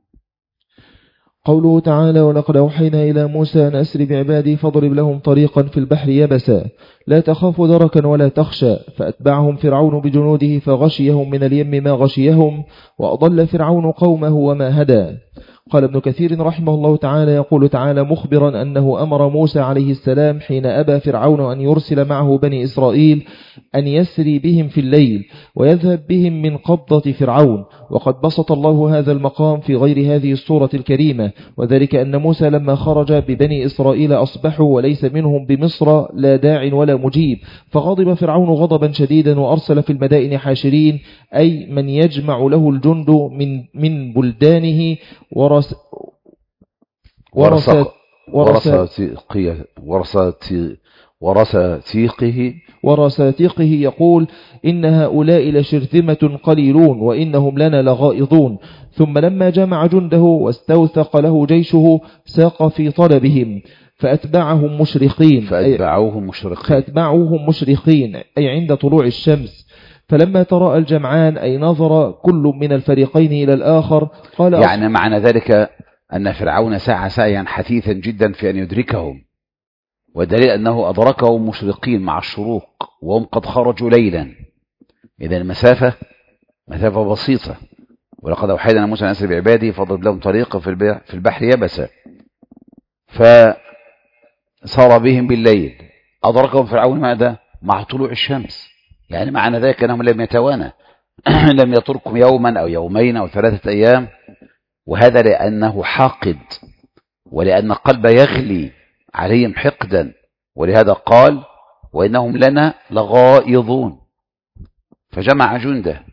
قوله تعالى ولقد أوحينا إلى موسى أن أسر بعبادي فاضرب لهم طريقا في البحر يبسا لا تخاف دركا ولا تخشى فأتبعهم فرعون بجنوده فغشيهم من اليم ما غشيهم وأضل فرعون قومه وما هدى. قال ابن كثير رحمه الله تعالى يقول تعالى مخبرا أنه أمر موسى عليه السلام حين أبى فرعون أن يرسل معه بني إسرائيل أن يسري بهم في الليل ويذهب بهم من قبضة فرعون. وقد بسط الله هذا المقام في غير هذه السورة الكريمة، وذلك أن موسى لما خرج ببني إسرائيل أصبحوا وليس منهم بمصر لا داع ولا مجيب، فغضب فرعون غضبا شديدا وأرسل في المدائن حاشرين أي من يجمع له الجند من بلدانه ورساتيقه يقول إن هؤلاء لشرذمة قليلون وإنهم لنا لغائظون. ثم لما جمع جنده واستوثق له جيشه ساق في طلبهم فأتبعوهم مشرقين أي عند طلوع الشمس. فلما تراءى الجمعان أي نظر كل من الفريقين إلى الآخر قال يعني معنى ذلك أن فرعون سعى سعيا حثيثا جدا في أن يدركهم، ودليل أنه أدركهم مشرقين مع الشروق وهم قد خرجوا ليلا، إذا المسافة مسافة بسيطة. ولقد أوحينا موسى أن أسر بعبادي فاضرب لهم طريقا في البحر يبسا فصار بهم بالليل. أدركهم فرعون ماذا؟ مع طلوع الشمس، يعني معنى ذلك أنهم لم يتوانى لم يتركم يوما أو يومين أو 3 أيام، وهذا لأنه حاقد ولأن قلبه يغلي عليهم حقدا، ولهذا قال وإنهم لنا لغائظون، فجمع جنده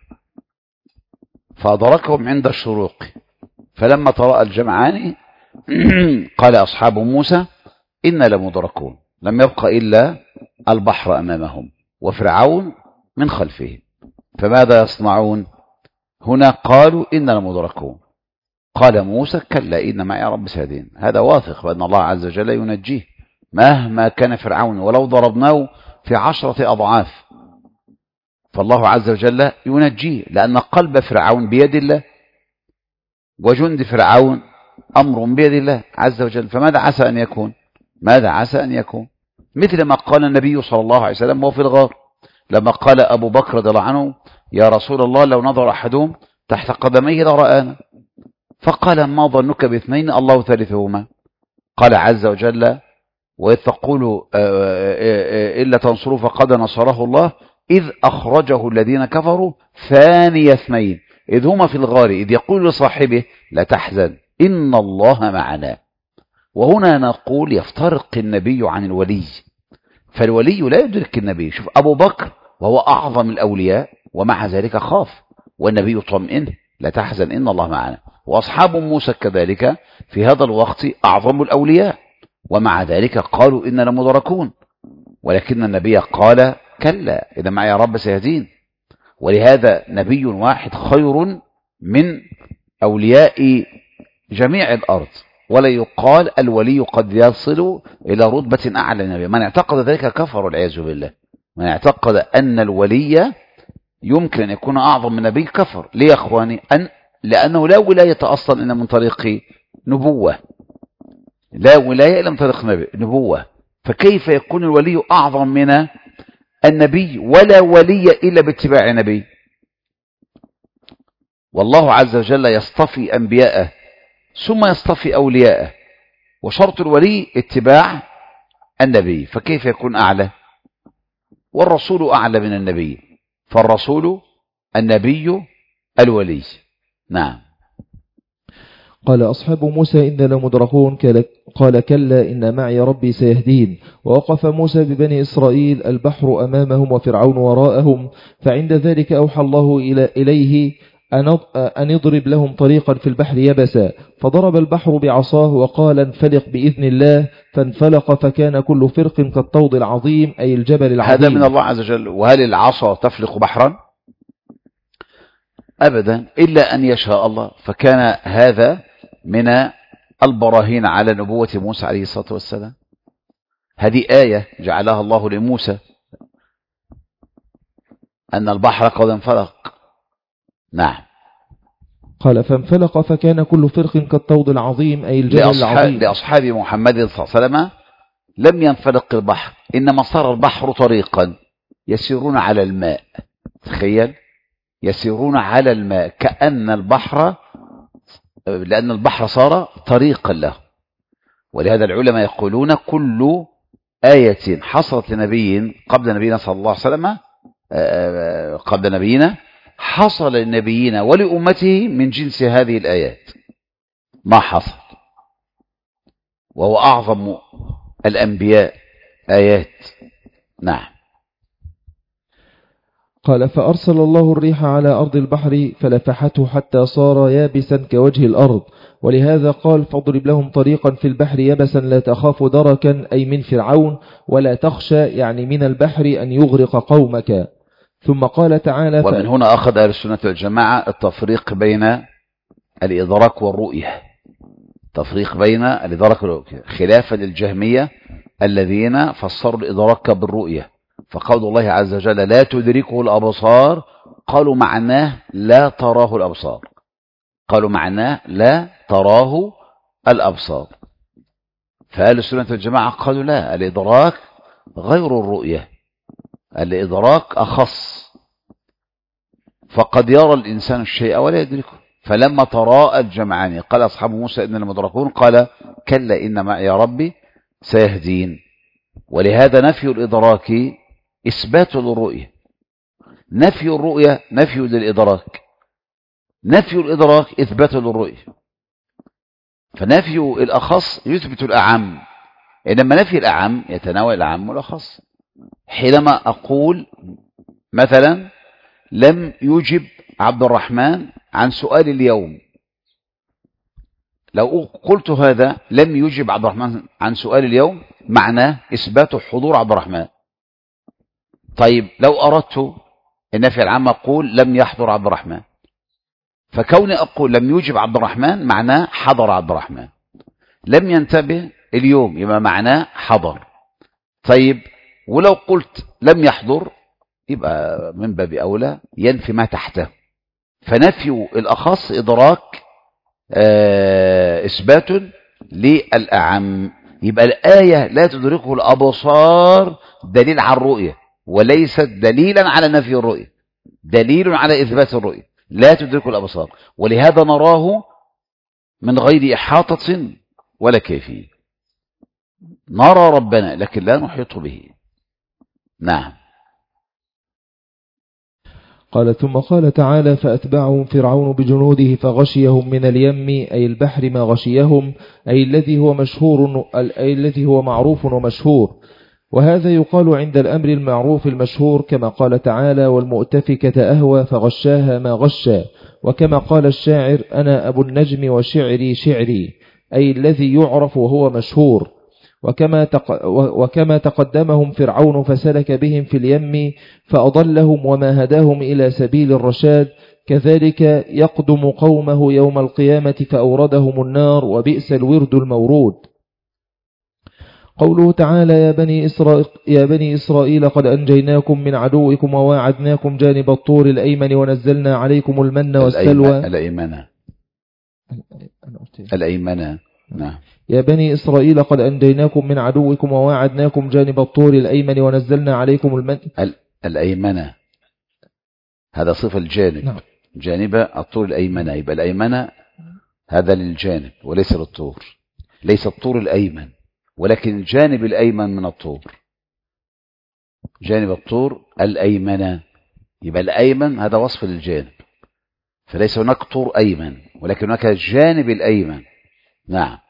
فأدركهم عند الشروق. فلما تراءى الجمعان قال أصحاب موسى إنا لمدركون، لم يبقى إلا البحر أمامهم وفرعون من خلفهم، فماذا يصنعون؟ هنا قالوا إنا لمدركون. قال موسى كلا إن معي رب سيهدين. هذا واثق بأن الله عز وجل ينجيه مهما كان فرعون، ولو ضربناه في 10 أضعاف فالله عز وجل ينجيه، لأن قلب فرعون بيد الله وجند فرعون أمر بيد الله عز وجل. فماذا عسى أن يكون؟ ماذا عسى أن يكون؟ مثل ما قال النبي صلى الله عليه وسلم وهو في الغار، لما قال أبو بكر رضي الله عنه يا رسول الله لو نظر أحدهم تحت قدميه لرآنا، فقال ما ظنك باثنين الله ثالثهما؟ قال عز وجل وإذ تقول إلا تنصروا فقد نصره الله إذ أخرجه الذين كفروا ثاني اثنين إذ هما في الغار إذ يقول لصاحبه لا تحزن إن الله معنا. وهنا نقول يفترق النبي عن الولي، فالولي لا يدرك النبي. شوف أبو بكر وهو أعظم الأولياء ومع ذلك خاف، والنبي يطمئنه لا تحزن إن الله معنا. وأصحاب موسى كذلك في هذا الوقت أعظم الأولياء ومع ذلك قالوا إننا لمدركون، ولكن النبي قال كلا إذا معي رب سيهدين. ولهذا نبي واحد خير من أولياء جميع الأرض، ولا يقال الولي قد يصل إلى رتبة أعلى النبي. من اعتقد ذلك كفر والعياذ بالله. من اعتقد أن الولي يمكن أن يكون أعظم من نبي كفر. ليه يا أخواني؟ لأنه لا ولاية أصلا إن من طريق نبوة، لا ولاية لم تلق نبوة، فكيف يكون الولي أعظم من النبي؟ ولا ولي إلا باتباع نبي. والله عز وجل يصطفي أنبياءه ثم يصطفي أولياءه، وشرط الولي اتباع النبي، فكيف يكون أعلى؟ والرسول أعلى من النبي، فالرسول النبي الولي. نعم. قال أصحاب موسى إن لمدركون، قال كلا إن معي ربي سيهدين. ووقف موسى ببني إسرائيل، البحر أمامهم وفرعون وراءهم، فعند ذلك أوحى الله إليه أن يضرب لهم طريقا في البحر يبسا، فضرب البحر بعصاه وقال انفلق بإذن الله، فانفلق فكان كل فرق كالطود العظيم، أي الجبل العظيم. هذا من الله عز وجل. وهل العصا تفلق بحرا؟ أبدا، إلا أن يشاء الله. فكان هذا من البراهين على نبوة موسى عليه الصلاة والسلام. هذه آية جعلها الله لموسى أن البحر قد انفلق. نعم. قال فانفلق فكان كل فرق كالطود العظيم، أي الجبل العظيم. لأصحاب محمد صلى الله عليه وسلم لم ينفلق البحر، إنما صار البحر طريقا يسيرون على الماء. تخيل، يسيرون على الماء كأن البحر، لأن البحر صار طريقا له. ولهذا العلماء يقولون كل آية حصلت لنبي قبل نبينا صلى الله عليه وسلم، قبل نبينا، حصل للنبيين ولأمته من جنس هذه الآيات ما حصل، وهو أعظم الأنبياء آيات. نعم. قال فأرسل الله الريح على أرض البحر فلفحته حتى صار يابسا كوجه الأرض، ولهذا قال فاضرب لهم طريقا في البحر يبسا لا تخاف دركا، أي من فرعون، ولا تخشى يعني من البحر أن يغرق قومك. ثم قال تعالى ومن هنا أخذ أهل السنة والجماعة التفريق بين الإدراك والرؤية، تفريق بين الإدراك والرؤية، خلافا للجهمية الذين فسروا الإدراك بالرؤية. فقول الله عز وجل لا تدركه الأبصار، قالوا معناه لا تراه الأبصار، قالوا معناه لا تراه الأبصار. فأهل السنة والجماعة قالوا لا، الإدراك غير الرؤية، الإدراك أخص، فقد يرى الإنسان الشيء ولا يدركه. فلما تراءى الجمعان قال أصحاب موسى إن لمدركون، قال كلا إن معي ربي سيهدين. ولهذا نفي الإدراك إثبات للرؤية، نفي الرؤية نفي للإدراك، نفي الإدراك إثبات للرؤية. فنفي الأخص يثبت الأعم، إنما نفي الأعم يتناول الأعم والأخص. حينما أقول مثلا لم يجب عبد الرحمن عن سؤال اليوم، لو قلت هذا لم يجب عبد الرحمن عن سؤال اليوم معناه إثبات حضور عبد الرحمن. طيب لو أردت النفي العام أقول لم يحضر عبد الرحمن، فكوني أقول لم يجب عبد الرحمن معناه حضر عبد الرحمن، لم ينتبه اليوم يبقى معناه حضر. طيب ولو قلت لم يحضر يبقى من باب أولى ينفي ما تحته. فنفي الأخص إدراك إثبات للأعم. يبقى الآية لا تدركه الأبصار دليل على الرؤية، وليست دليلا على نفي الرؤية، دليل على إثبات الرؤية. لا تدركه الأبصار، ولهذا نراه من غير إحاطة ولا كيفية. نرى ربنا لكن لا نحيط به. نعم. قال ثم قال تعالى فأتبعهم فرعون بجنوده فغشيهم من اليم، أي البحر ما غشيهم، أي الذي هو معروف ومشهور. وهذا يقال عند الأمر المعروف المشهور، كما قال تعالى والمؤتفكة أهوى فغشاها ما غشا، وكما قال الشاعر أنا أبو النجم وشعري شعري، أي الذي يعرف وهو مشهور. وكما تقدمهم فرعون فسلك بهم في اليم فأضلهم وما هداهم إلى سبيل الرشاد، كذلك يقدم قومه يوم القيامة فأوردهم النار وبئس الورد المورود. قوله تعالى يا بني إسرائيل قد أنجيناكم من عدوكم وواعدناكم جانب الطور الأيمن ونزلنا عليكم المن والسلوى. الأيمنة نعم. يا بني إسرائيل قد أنجيناكم من عدوكم وواعدناكم جانب الطور الأيمن ونزلنا عليكم المن. الأيمنة هذا صفة الجانب. نعم. جانب الطور الأيمنة، يبقى الأيمنة هذا للجانب وليس للطور، ليس الطور الأيمن ولكن الجانب الأيمن من الطور، جانب الطور الأيمنة، يبقى الأيمن هذا وصف للجانب، فليس هناك طور أيمن ولكن هناك الجانب الأيمن. نعم.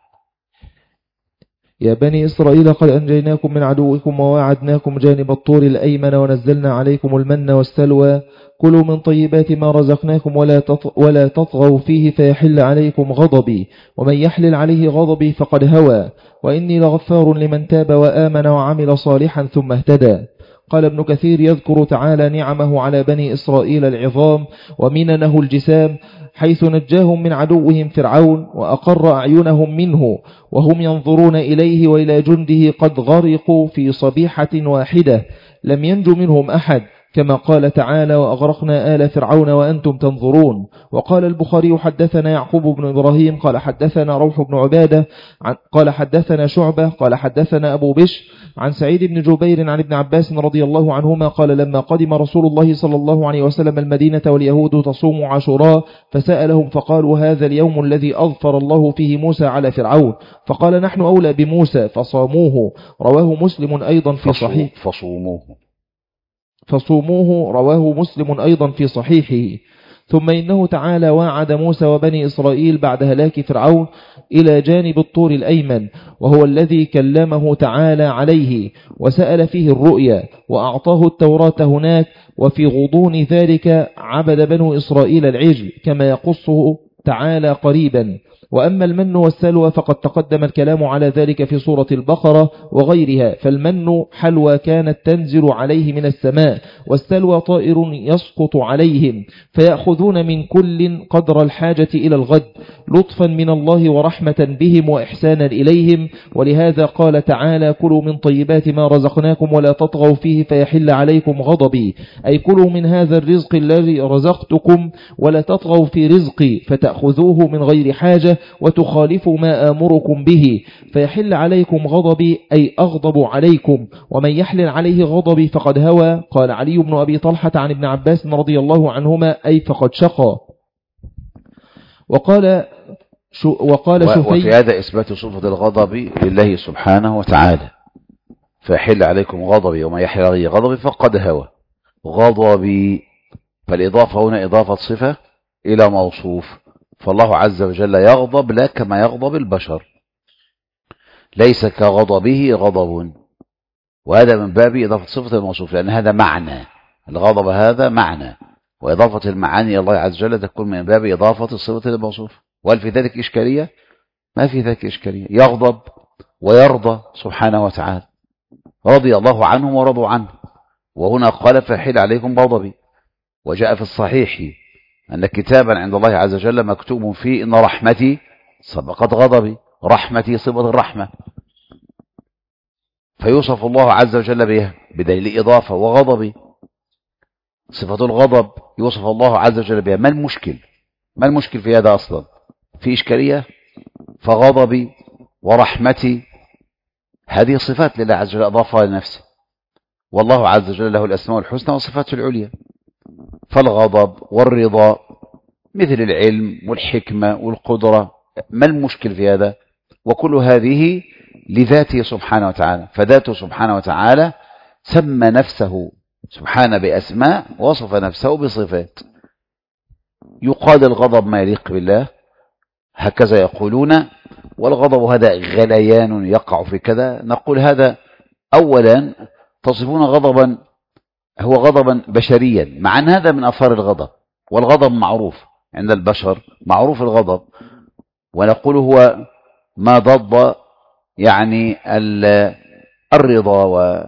يا بني إسرائيل قد أنجيناكم من عدوكم وواعدناكم جانب الطور الأيمن ونزلنا عليكم المن والسلوى كلوا من طيبات ما رزقناكم ولا تطغوا فيه فيحل عليكم غضبي ومن يحلل عليه غضبي فقد هوى وإني لغفار لمن تاب وآمن وعمل صالحا ثم اهتدى. قال ابن كثير يذكر تعالى نعمه على بني إسرائيل العظام ومننه الجسام حيث نجاهم من عدوهم فرعون وأقر أعينهم منه وهم ينظرون إليه وإلى جنده قد غرقوا في صبيحة واحدة لم ينج منهم أحد كما قال تعالى وأغرقنا آل فرعون وأنتم تنظرون. وقال البخاري حدثنا يعقوب بن إبراهيم قال حدثنا روح بن عبادة قال حدثنا شعبة قال حدثنا أبو بشر عن سعيد بن جبير عن ابن عباس رضي الله عنهما قال لما قدم رسول الله صلى الله عليه وسلم المدينة واليهود تصوم عاشوراء فسألهم فقالوا هذا اليوم الذي أظفر الله فيه موسى على فرعون فقال نحن أولى بموسى فصاموه. رواه مسلم أيضا في صحيح فصوموه رواه مسلم أيضا في صحيحه. ثم إنه تعالى واعد موسى وبني إسرائيل بعد هلاك فرعون إلى جانب الطور الأيمن وهو الذي كلمه تعالى عليه وسأل فيه الرؤيا وأعطاه التوراة هناك وفي غضون ذلك عبد بنو إسرائيل العجل كما يقصه تعالى قريبا. وأما المن والسلوى فقد تقدم الكلام على ذلك في سورة البقرة وغيرها فالمن حلوى كانت تنزل عليه من السماء والسلوى طائر يسقط عليهم فيأخذون من كل قدر الحاجة إلى الغد لطفا من الله ورحمة بهم وإحسانا إليهم. ولهذا قال تعالى كلوا من طيبات ما رزقناكم ولا تطغوا فيه فيحل عليكم غضبي أي كلوا من هذا الرزق الذي رزقتكم ولا تطغوا في رزقي فتأخذوه من غير حاجة وتخالفوا ما آمركم به فيحل عليكم غضبي أي أغضب عليكم ومن يحلل عليه غضبي فقد هوى. قال علي بن أبي طلحة عن ابن عباس رضي الله عنهما أي فقد شقى. وقال وفي هذا إثبات صفة الغضب لله سبحانه وتعالى فيحل عليكم غضبي وما يحل عليه غضبي فقد هوى غضبي، فالإضافة هنا إضافة صفة إلى موصوف، فالله عز وجل يغضب لا كما يغضب البشر، ليس كغضبه غضب، وهذا من باب إضافة صفة الموصوف لأن هذا معنى، الغضب هذا معنى، وإضافة المعاني إلى الله عز وجل تكون من باب إضافة الصفة الموصوف. وهل في ذلك إشكالية؟ ما في ذلك إشكالية، يغضب ويرضى سبحانه وتعالى، رضي الله عنهم ورضوا عنه، وهنا قال فيحل عليكم غضبي. وجاء في الصحيح أن كتابا عند الله عز وجل مكتوب فيه إن رحمتي سبقت غضبي، رحمتي صفة الرحمة، فيوصف الله عز وجل بها بدليل إضافة، وغضبي صفة الغضب يوصف الله عز وجل بها. ما المشكل؟ ما المشكل في هذا أصلا؟ في إشكالية؟ فغضبي ورحمتي هذه صفات لله عز وجل أضافها لنفسه، والله عز وجل له الأسماء الحسنى وصفاته العليا، فالغضب والرضا مثل العلم والحكمة والقدرة، ما المشكل في هذا؟ وكل هذه لذاته سبحانه وتعالى، فذاته سبحانه وتعالى سمى نفسه سبحانه بأسماء ووصف نفسه بصفات. يقال الغضب ما يليق بالله، هكذا يقولون، والغضب هذا غليان يقع في كذا، نقول هذا أولا تصفون غضبا هو غضبا بشريا، مع أن هذا من أثار الغضب، والغضب معروف عند البشر، معروف الغضب، ونقول هو ما ضد يعني الرضا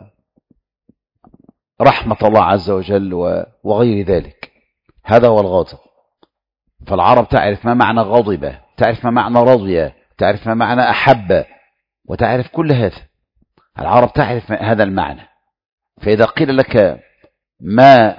ورحمة الله عز وجل وغير ذلك، هذا هو الغضب. فالعرب تعرف ما معنى غضب، تعرف ما معنى رضي، تعرف ما معنى أحب، وتعرف كل هذا، العرب تعرف هذا المعنى. فإذا قيل لك ما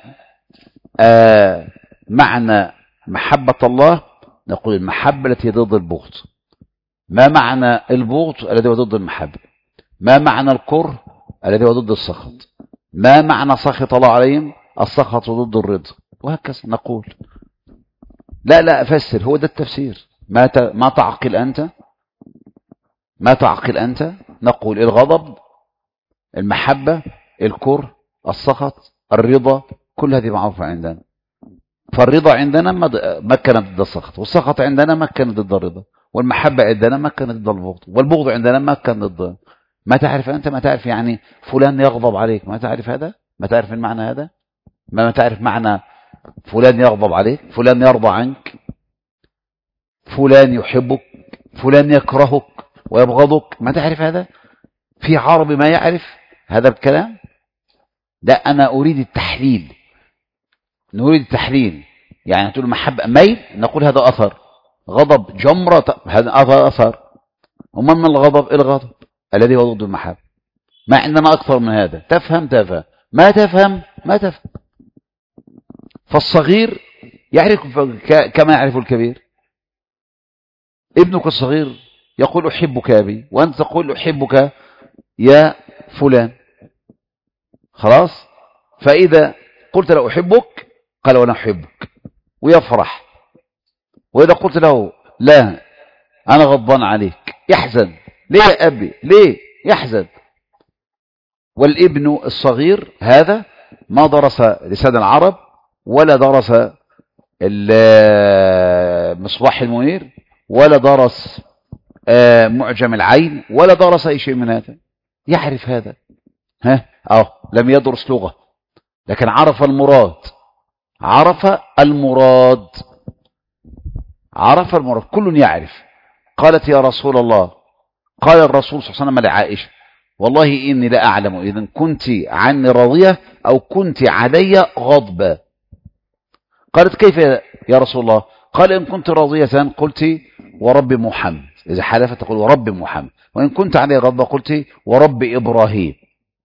معنى محبة الله، نقول المحبة التي ضد البغض، ما معنى البغض الذي هو ضد المحبة؟ ما معنى الكره الذي هو ضد السخط؟ ما معنى سخط الله عليهم؟ السخط ضد الرضا. وهكذا نقول. لا أفسر، هو ده التفسير. ما تعقل أنت؟ ما تعقل أنت؟ نقول الغضب، المحبة، الكره، السخط، الرضا، كل هذه معروفة عندنا. فالرضا عندنا مكنت ضد السخط، والسخط عندنا مكنت ضد الرضا، والمحبة عندنا مكنت ضد البغض، والبغض عندنا مكن ضد. ما تعرف أنت؟ ما تعرف يعني فلان يغضب عليك؟ ما تعرف هذا؟ ما تعرف المعنى هذا؟ ما تعرف معنى فلان يغضب عليك، فلان يرضى عنك، فلان يحبك، فلان يكرهك ويبغضك؟ ما تعرف هذا؟ في عربي ما يعرف هذا الكلام؟ لا، أنا أريد التحليل. نريد التحليل. يعني تقول محبة ميل، نقول هذا أثر. غضب جمرة، هذا أثر. ومن من الغضب؟ الغضب الذي هو ضد المحبة. ما عندنا أكثر من هذا. تفهم تفهم، ما تفهم ما تفهم. فالصغير يعرف كما يعرف الكبير. ابنك الصغير يقول أحبك يا أبي، وأنت تقول أحبك يا فلان. خلاص؟ فإذا قلت له أحبك قال وأنا أحبك ويفرح. وإذا قلت له لا أنا غضبان عليك يحزن. ليه يا أبي؟ ليه يحزن؟ والابن الصغير هذا ما درس لسان العرب، ولا درس مصباح المنير، ولا درس معجم العين، ولا درس أي شيء من هذا. يعرف هذا. لم يدرس لغة، لكن عرف المراد. عرف المراد. عرف المراد. كل يعرف. قالت يا رسول الله، قال الرسول صلى الله عليه وسلم لعائشة: والله إني لا أعلم إذا كنت عني راضية أو كنت علي غضبة. قالت: كيف يا رسول الله؟ قال: إن كنت راضية قلت ورب محمد، إذا حلفت تقول ورب محمد، وإن كنت علي غضبة قلت ورب إبراهيم.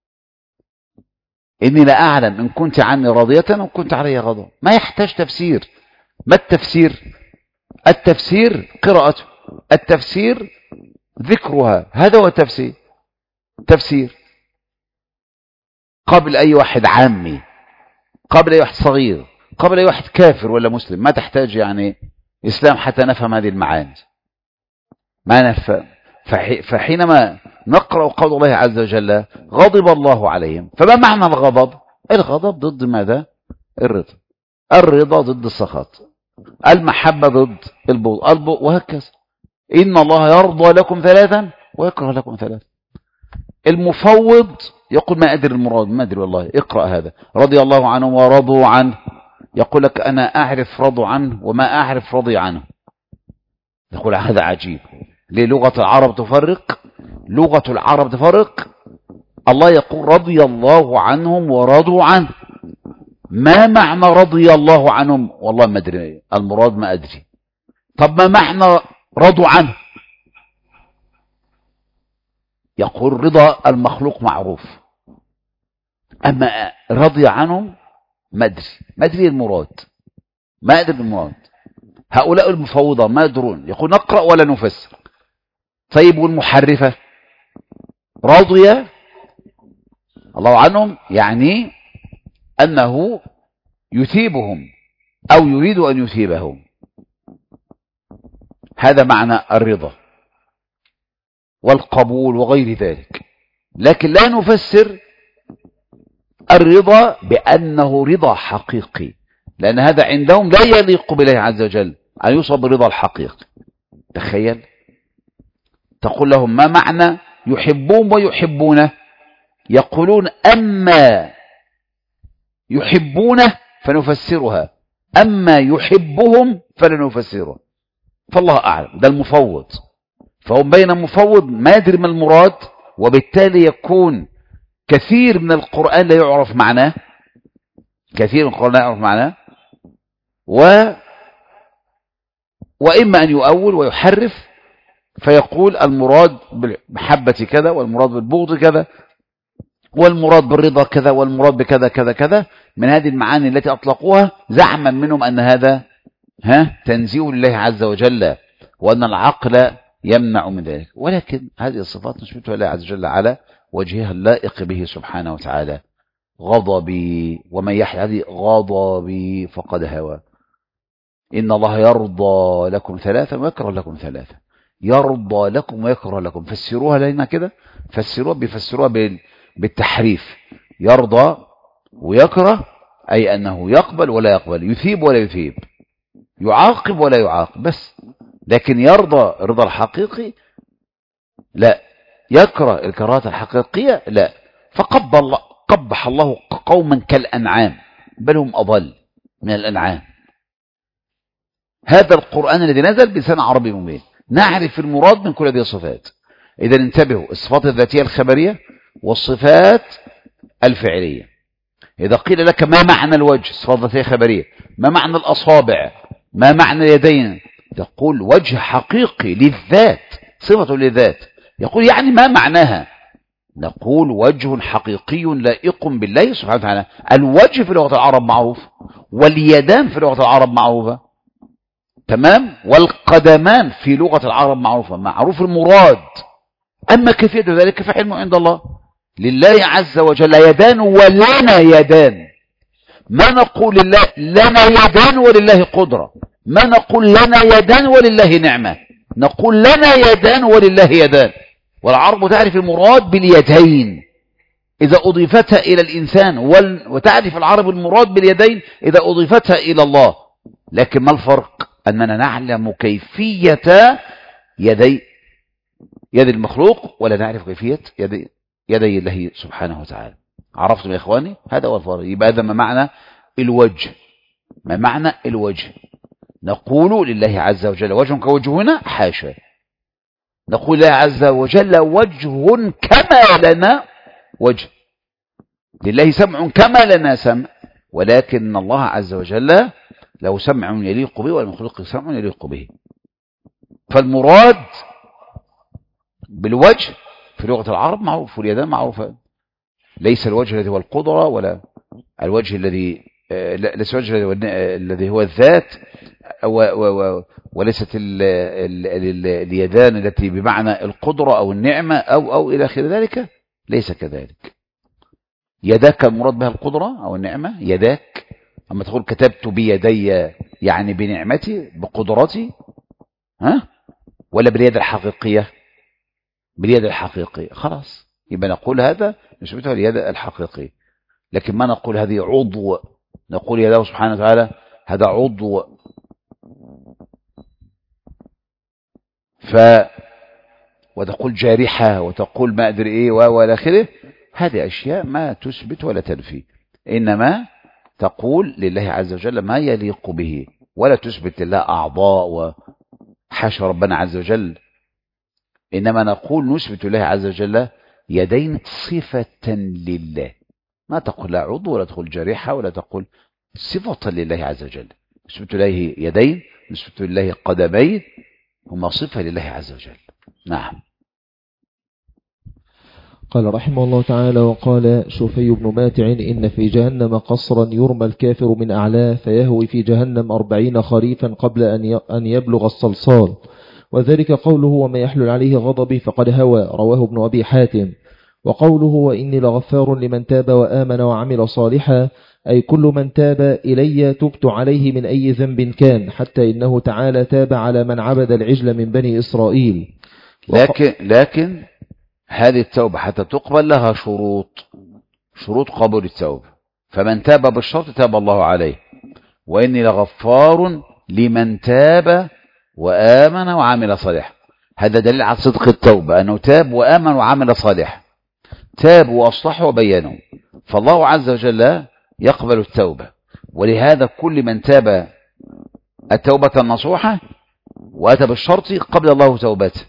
إني لا أعلم إن كنت عني راضية أو كنت علي غضبة. ما يحتاج تفسير. ما التفسير؟ التفسير قراءته، التفسير ذكرها، هذا هو التفسير. تفسير قبل أي واحد عامي، قبل أي واحد صغير، قبل أي واحد كافر ولا مسلم. ما تحتاج يعني إسلام حتى نفهم هذه المعاني. ما نفهم. فحينما نقرأ قول الله عز وجل: غضب الله عليهم، فما معنى الغضب؟ الغضب ضد ماذا؟ الرضا. الرضا ضد السخط. المحبة ضد البغض، وهكذا. إن الله يرضى لكم ثلاثا ويكره لكم ثلاثا. المفوض يقول: ما أدري المراد، ما أدري والله. اقرأ هذا: رضي الله عنهم ورضوا عنه. يقول لك: أنا أعرف رضوا عنه وما أعرف رضي عنه. يقول: هذا عجيب. ليه؟ لغة العرب تفرق. لغة العرب تفرق. الله يقول: رضي الله عنهم ورضوا عنه. ما معنى رضي الله عنهم؟ والله ما أدري المراد، ما أدري. طب ما معنى رضوا عنه؟ يقول: رضا المخلوق معروف، أما رضي عنهم ما أدري المراد. ما أدري المراد. هؤلاء المفوضة ما يدرون. يقول: نقرأ ولا نفسر. طيب والمحرفة؟ رضي الله عنهم يعني أنه يثيبهم أو يريد أن يثيبهم. هذا معنى الرضا والقبول وغير ذلك. لكن لا نفسر الرضا بأنه رضا حقيقي، لأن هذا عندهم لا يليق بالله عز وجل أن يوصف بالرضا الحقيقي. تخيل، تقول لهم: ما معنى يحبون ويحبونه؟ يقولون: أما يحبونه فنفسرها، أما يحبهم فلا نفسرها. فالله أعلم. ده المفوض. فهم بين مفوض ما يدري ما المراد، وبالتالي يكون كثير من القرآن لا يعرف معناه. كثير من القرآن لا يعرف معناه. وإما أن يؤول ويحرف فيقول المراد بالمحبة كذا، والمراد بالبغض كذا، والمراد بالرضا كذا، والمراد بكذا كذا كذا، من هذه المعاني التي أطلقوها زعما منهم أن هذا تنزيه لله عز وجل، وأن العقل يمنع من ذلك. ولكن هذه الصفات نثبتها لله عز وجل على وجهها اللائق به سبحانه وتعالى. غضبي، ومن يحل هذه غضبي فقد هوى. إن الله يرضى لكم ثلاثة ويكره لكم ثلاثة. يرضى لكم ويكره لكم، فسروها لنا كده، بيفسروها بالتحريف. يرضى ويكره أي أنه يقبل ولا يقبل، يثيب ولا يثيب، يعاقب ولا يعاقب بس. لكن يرضى رضا الحقيقي لا، يكره الكراهة الحقيقية لا. فقبح الله قوما كالأنعام بل هم أضل من الأنعام. هذا القرآن الذي نزل بلسان عربي مبين، نعرف المراد من كل هذه الصفات. إذا انتبهوا، الصفات الذاتية الخبرية والصفات الفعلية. إذا قيل لك ما معنى الوجه، صفات ذاتية خبرية، ما معنى الأصابع، ما معنى اليدين، تقول وجه حقيقي للذات، صفة للذات. يقول يعني ما معناها؟ نقول وجه حقيقي لائق بالله سبحانه وتعالى. الوجه في لغة العرب معروف، واليدان في لغة العرب معروفة، تمام، والقدمان في لغة العرب معروفة، معروف المراد. أما كيفية ذلك فعلم عند الله. لله عز وجل يدان ولنا يدان. ما نقول لله لنا يدان ولله قدرة، ما نقول لنا يدان ولله نعمة، نقول لنا يدان ولله يدان. والعرب تعرف المراد باليدين إذا أضيفتها إلى الإنسان، وتعرف العرب المراد باليدين إذا أضيفتها إلى الله. لكن ما الفرق؟ أننا نعلم كيفية يد المخلوق ولا نعرف كيفية يدي الله سبحانه وتعالى. عرفتم يا إخواني؟ هذا هو الفرق. يبقى هذا ما معنى الوجه. ما معنى الوجه؟ نقول لله عز وجل وجه كوجهنا؟ حاشا. نقول لله عز وجل وجه كما لنا وجه. لله سمع كما لنا سمع، ولكن الله عز وجل له سمع يليق به والمخلوق سمع يليق به. فالمراد بالوجه في لغة العرب معروف، واليدان معروفة. ليس الوجه الذي هو القدرة، ولا الوجه الذي ليس الوجه الذي هو الذات، وليست اليدان التي بمعنى القدرة أو النعمة أو إلى آخر ذلك. ليس كذلك. يداك المراد بها القدرة أو النعمة، يداك. أما تقول كتبت بيدي يعني بنعمتي بقدرتي، ولا باليد الحقيقية؟ باليد الحقيقية. خلاص، يبقى نقول هذا نثبتها اليد الحقيقية. لكن ما نقول هذه عضو، نقول يده سبحانه وتعالى هذا عضو. وتقول جارحة، وتقول ما أدري إيه وإلى آخره. هذه أشياء ما تثبت ولا تنفي، إنما تقول لله عز وجل ما يليق به، ولا تثبت لله أعضاء وحاشا ربنا عز وجل. إنما نقول نثبت لله عز وجل يدين صفة لله. ما تقول لا عضو، ولا تقول جارحة، ولا تقول صفة لله عز وجل. نثبت له يدين، نثبت له قدمين، هما صفة لله عز وجل. نعم. قال رحمه الله تعالى: وقال شفي بن ماتع: إن في جهنم قصرا يرمى الكافر من أعلاه فيهوي في جهنم 40 خريفا قبل أن يبلغ الصلصال، وذلك قوله وما يحلل عليه غضبي فقد هوى، رواه ابن أبي حاتم. وقوله وإني لغفار لمن تاب وآمن وعمل صالحا، أي كل من تاب إلي تبت عليه من أي ذنب كان، حتى إنه تعالى تاب على من عبد العجل من بني إسرائيل. لكن هذه التوبة حتى تقبل لها شروط قبول التوبة. فمن تاب بالشرط تاب الله عليه. وإني لغفار لمن تاب وآمن وعمل صالحا، هذا دليل على صدق التوبة، أنه تاب وآمن وعمل صالحا، تاب وأصلحوا وبينوا. فالله عز وجل يقبل التوبة، ولهذا كل من تاب التوبة النصوحة وأتى بالشرط قبل الله توبته.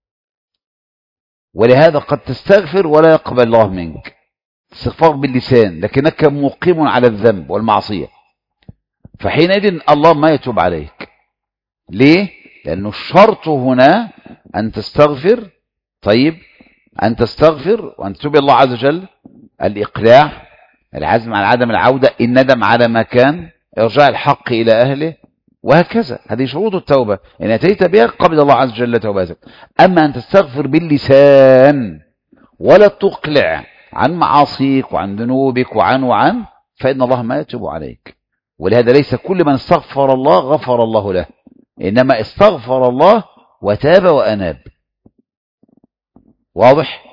ولهذا قد تستغفر ولا يقبل الله منك استغفار باللسان، لكنك مقيم على الذنب والمعصية، فحينئذ الله ما يتوب عليك. ليه؟ لأنه الشرط هنا أن تستغفر. طيب، أن تستغفر وأن تتوب الله عز وجل، الإقلاع، العزم على عدم العودة، الندم على ما كان، إرجاع الحق إلى أهله، وهكذا. هذه شروط التوبة، إن أتيت بها قبل الله عز وجل توبتك. أما أن تستغفر باللسان ولا تقلع عن معاصيك وعن ذنوبك وعن فإن الله ما يتوب عليك. ولهذا ليس كل من استغفر الله غفر الله له، إنما استغفر الله وتاب وأناب. واضح؟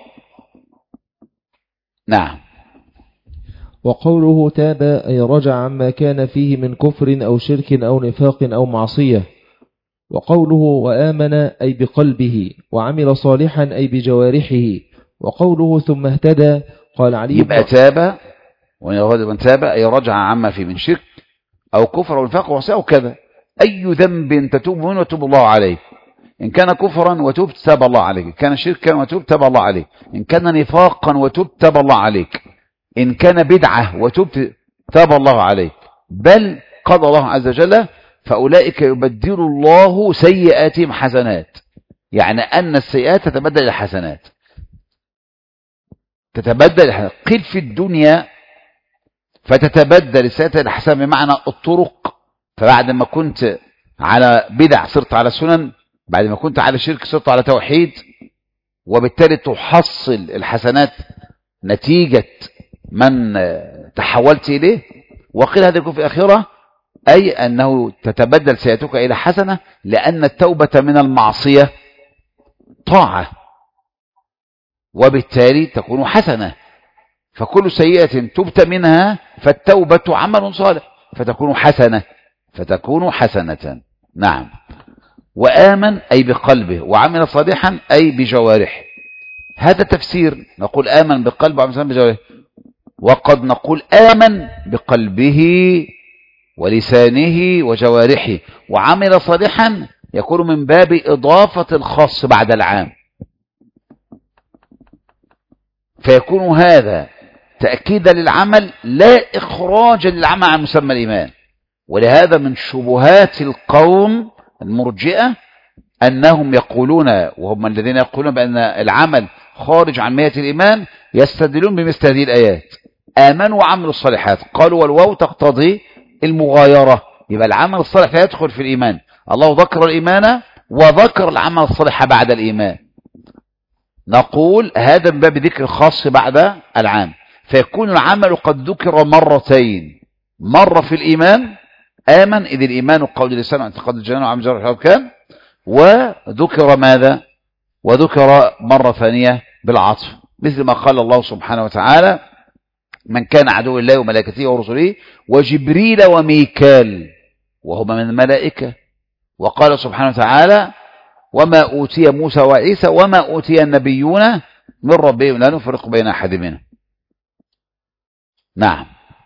نعم. وقوله تاب أي رجع عما كان فيه من كفر أو شرك أو نفاق أو معصية. وقوله وآمن أي بقلبه، وعمل صالحا أي بجوارحه. وقوله ثم اهتدى قال علي يبقى تاب، ومن تاب أي رجع عما فيه من شرك أو كفر أو نفاق وعصية أو كذا. أي ذنب تتوب منه وتوب الله عليه. إن كان كفرا وتوب تاب الله عليك، إن كان شركا وتوب تاب الله عليك، إن كان نفاقا وتوب تاب الله عليك، إن كان بدعة وتوب تاب الله عليك. بل قضى الله عز وجل فأولئك يبدل الله سيئاتهم حسنات، يعني أن السيئات تتبدل إلى حسنات، قيل في الدنيا فتتبدل السيئات إلى حسنات بمعنى الطرق. فبعد ما كنت على بدع صرت على سنن، بعد ما كنت على شرك صرت على توحيد، وبالتالي تحصل الحسنات نتيجة من تحولت إليه. وقيل هذا يكون في آخرة، أي أنه تتبدل سيئتك إلى حسنة، لأن التوبة من المعصية طاعة، وبالتالي تكون حسنة. فكل سيئة تبت منها فالتوبة عمل صالح فتكون حسنة. نعم. وآمن أي بقلبه، وعمل صالحا أي بجوارحه. هذا تفسير، نقول آمن بقلبه وعمل صالحا بجوارحه، وقد نقول آمن بقلبه ولسانه وجوارحه، وعمل صالحا يكون من باب إضافة الخاص بعد العام، فيكون هذا تأكيدا للعمل لا إخراجا للعمل عن مسمى الإيمان. ولهذا من شبهات القوم المرجئة أنهم يقولون، وهم الذين يقولون بأن العمل خارج عن مية الإيمان، يستدلون بمثل هذه الآيات: آمنوا وعملوا الصالحات. قالوا والواو تقتضي المغايرة، يبقى العمل الصالح يدخل في الإيمان. الله ذكر الإيمان وذكر العمل الصالح بعد الإيمان. نقول هذا من باب ذكر خاص بعد العام، فيكون العمل قد ذكر مرتين، مرة في الإيمان آمن، إذ الإيمان قول اللسان واعتقاد الجنان وعمل جوارح الأركان، وذكر ماذا؟ وذكر مرة ثانية بالعطف، مثل ما قال الله سبحانه وتعالى: من كان عدو الله وملائكته ورسله وجبريل وميكال وهما من الملائكة. وقال سبحانه وتعالى: وما أوتي موسى وعيسى وما أوتي النبيون من ربهم لا نفرق بين أحد منهم. نعم.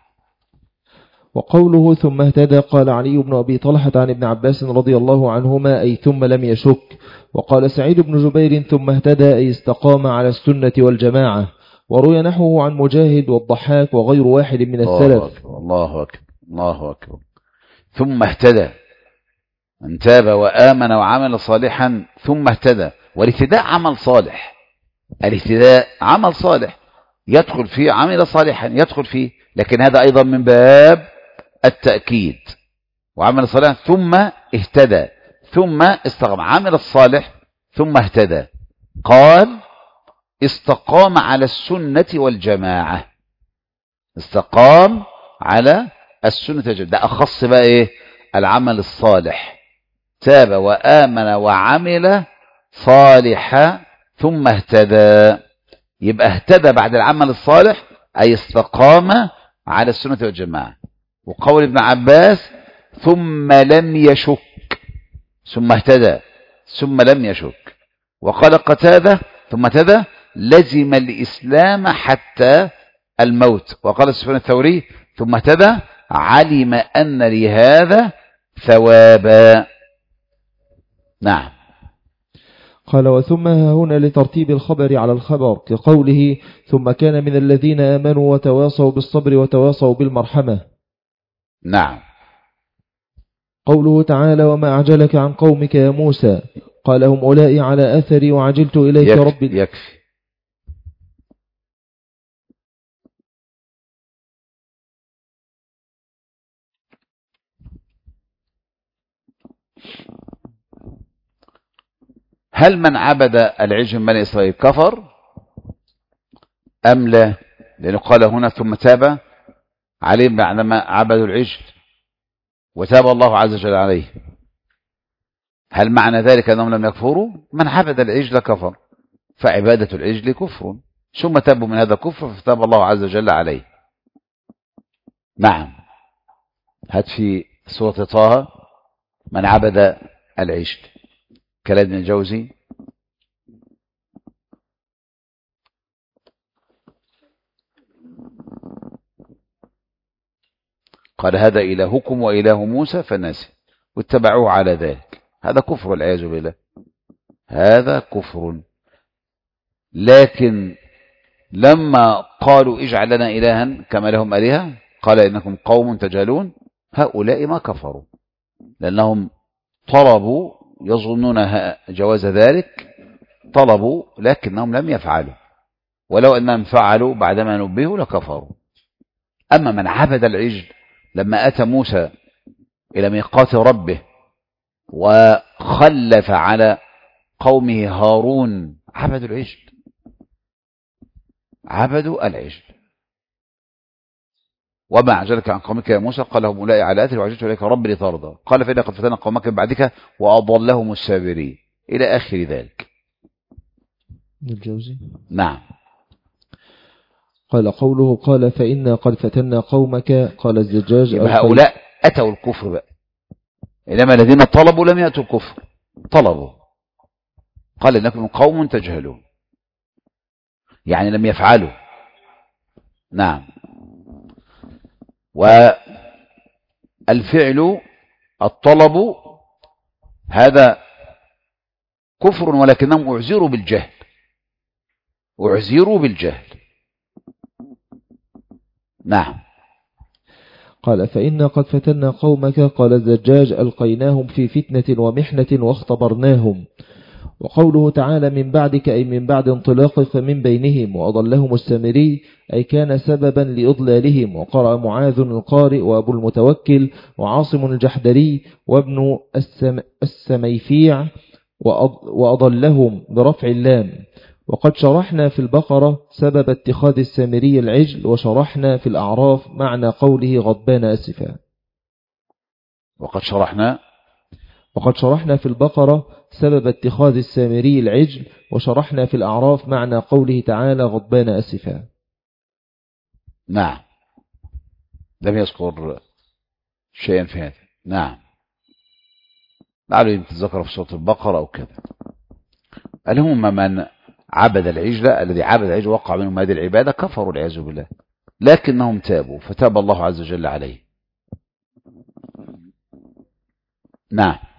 وقوله ثم اهتدى قال علي بن أبي طلحة عن ابن عباس رضي الله عنهما أي ثم لم يشك. وقال سعيد بن جبير ثم اهتدى أي استقام على السنة والجماعة. وروي نحوه عن مجاهد والضحاك وغير واحد من السلف. الله أكبر الله أكبر. ثم اهتدى، من تاب وآمن وعمل صالحا ثم اهتدى. والاهتداء عمل صالح، الاهتداء عمل صالح يدخل فيه، عمل صالحا يدخل فيه، لكن هذا أيضا من باب التأكيد. وعمل صالحا ثم اهتدى، ثم استقام، عمل الصالح ثم اهتدى. قال استقام على السنة والجماعة، استقام على السنة والجماعة. ده أخص بقى إيه؟ العمل الصالح. تاب وآمن وعمل صالحا ثم اهتدى، يبقى اهتدى بعد العمل الصالح أي استقام على السنة والجماعة. وقول ابن عباس ثم لم يشك، ثم اهتدى ثم لم يشك. وقال قتادة ثم اهتدى لزم الإسلام حتى الموت. وقال سفيان الثوري ثم اهتدى علم أن لهذا ثوابا. نعم. قال وثم هنا لترتيب الخبر على الخبر، كقوله ثم كان من الذين آمنوا وتواصوا بالصبر وتواصوا بالمرحمة. نعم. قوله تعالى وما أعجلك عن قومك يا موسى قال هم أولئك على أثري وعجلت إليك ربي. يكفي. هل من عبد العجل من بني إسرائيل كفر أم لا؟ لأنه قال هنا ثم تاب عليهم بعدما عبدوا العجل وتاب الله عز وجل عليه. هل معنى ذلك أنهم لم يكفروا؟ من عبد العجل كفر، فعبادة العجل كفر، ثم تابوا من هذا الكفر فتاب الله عز وجل عليه. نعم. هات في سورة طه من عبد العجل، كلام ابن الجوزي. قال هذا إلهكم وإله موسى فنسي واتبعوه على ذلك. هذا كفر والعياذ بالله، هذا كفر. لكن لما قالوا اجعل لنا إلها كما لهم آلهة قال إنكم قوم تجهلون، هؤلاء ما كفروا لأنهم طلبوا يظنون جواز ذلك، طلبوا لكنهم لم يفعلوا، ولو أنهم فعلوا بعدما نبهوا لكفروا. أما من عبد العجل لما أتى موسى إلى ميقات ربه وخلف على قومه هارون، عبدوا العجل، عبدوا العجل. وما أعجلك عن قومك يا موسى قال لهم أولئك على آثري وعجلت إليك ربي لترضى قال فإن قد فتنا قومك من بعدك وأضلهم السامرين إلى آخر ذلك. الجوزي. نعم. قال قوله قال فإنا قد فتنا قومك قال الزجاج هؤلاء أتوا الكفر بقى، إنما الذين طلبوا لم يأتوا الكفر، طلبوا. قال إنكم قوم تجهلون، يعني لم يفعلوا. نعم. والفعل الطلب هذا كفر ولكنهم أعذروا بالجهل، أعذروا بالجهل. نعم. قال فإنا قد فتنا قومك قال الزجاج ألقيناهم في فتنة ومحنة واختبرناهم. وقوله تعالى من بعدك أي من بعد انطلاقك من بينهم وأضلهم السامري أي كان سببا لإضلالهم. وقرأ معاذ القارئ وأبو المتوكل وعاصم الجحدري وابن السميفيع وأضلهم برفع اللام. وقد شرحنا في البقرة سبب اتخاذ السامري العجل، وشرحنا في الأعراف معنى قوله غضبان أسفا. وقد شرحنا في البقرة سبب اتخاذ السامري العجل، وشرحنا في الأعراف معنى قوله تعالى غضبان أسفا. نعم. لم يذكر شيئا في هذا. نعم. لعله يتذكر في سورة البقرة أو كذا. المهم من عبد العجل، الذي عبد العجل وقع منهم هذه العبادة كفروا والعياذ بالله، لكنهم تابوا فتاب الله عز وجل عليه. نعم.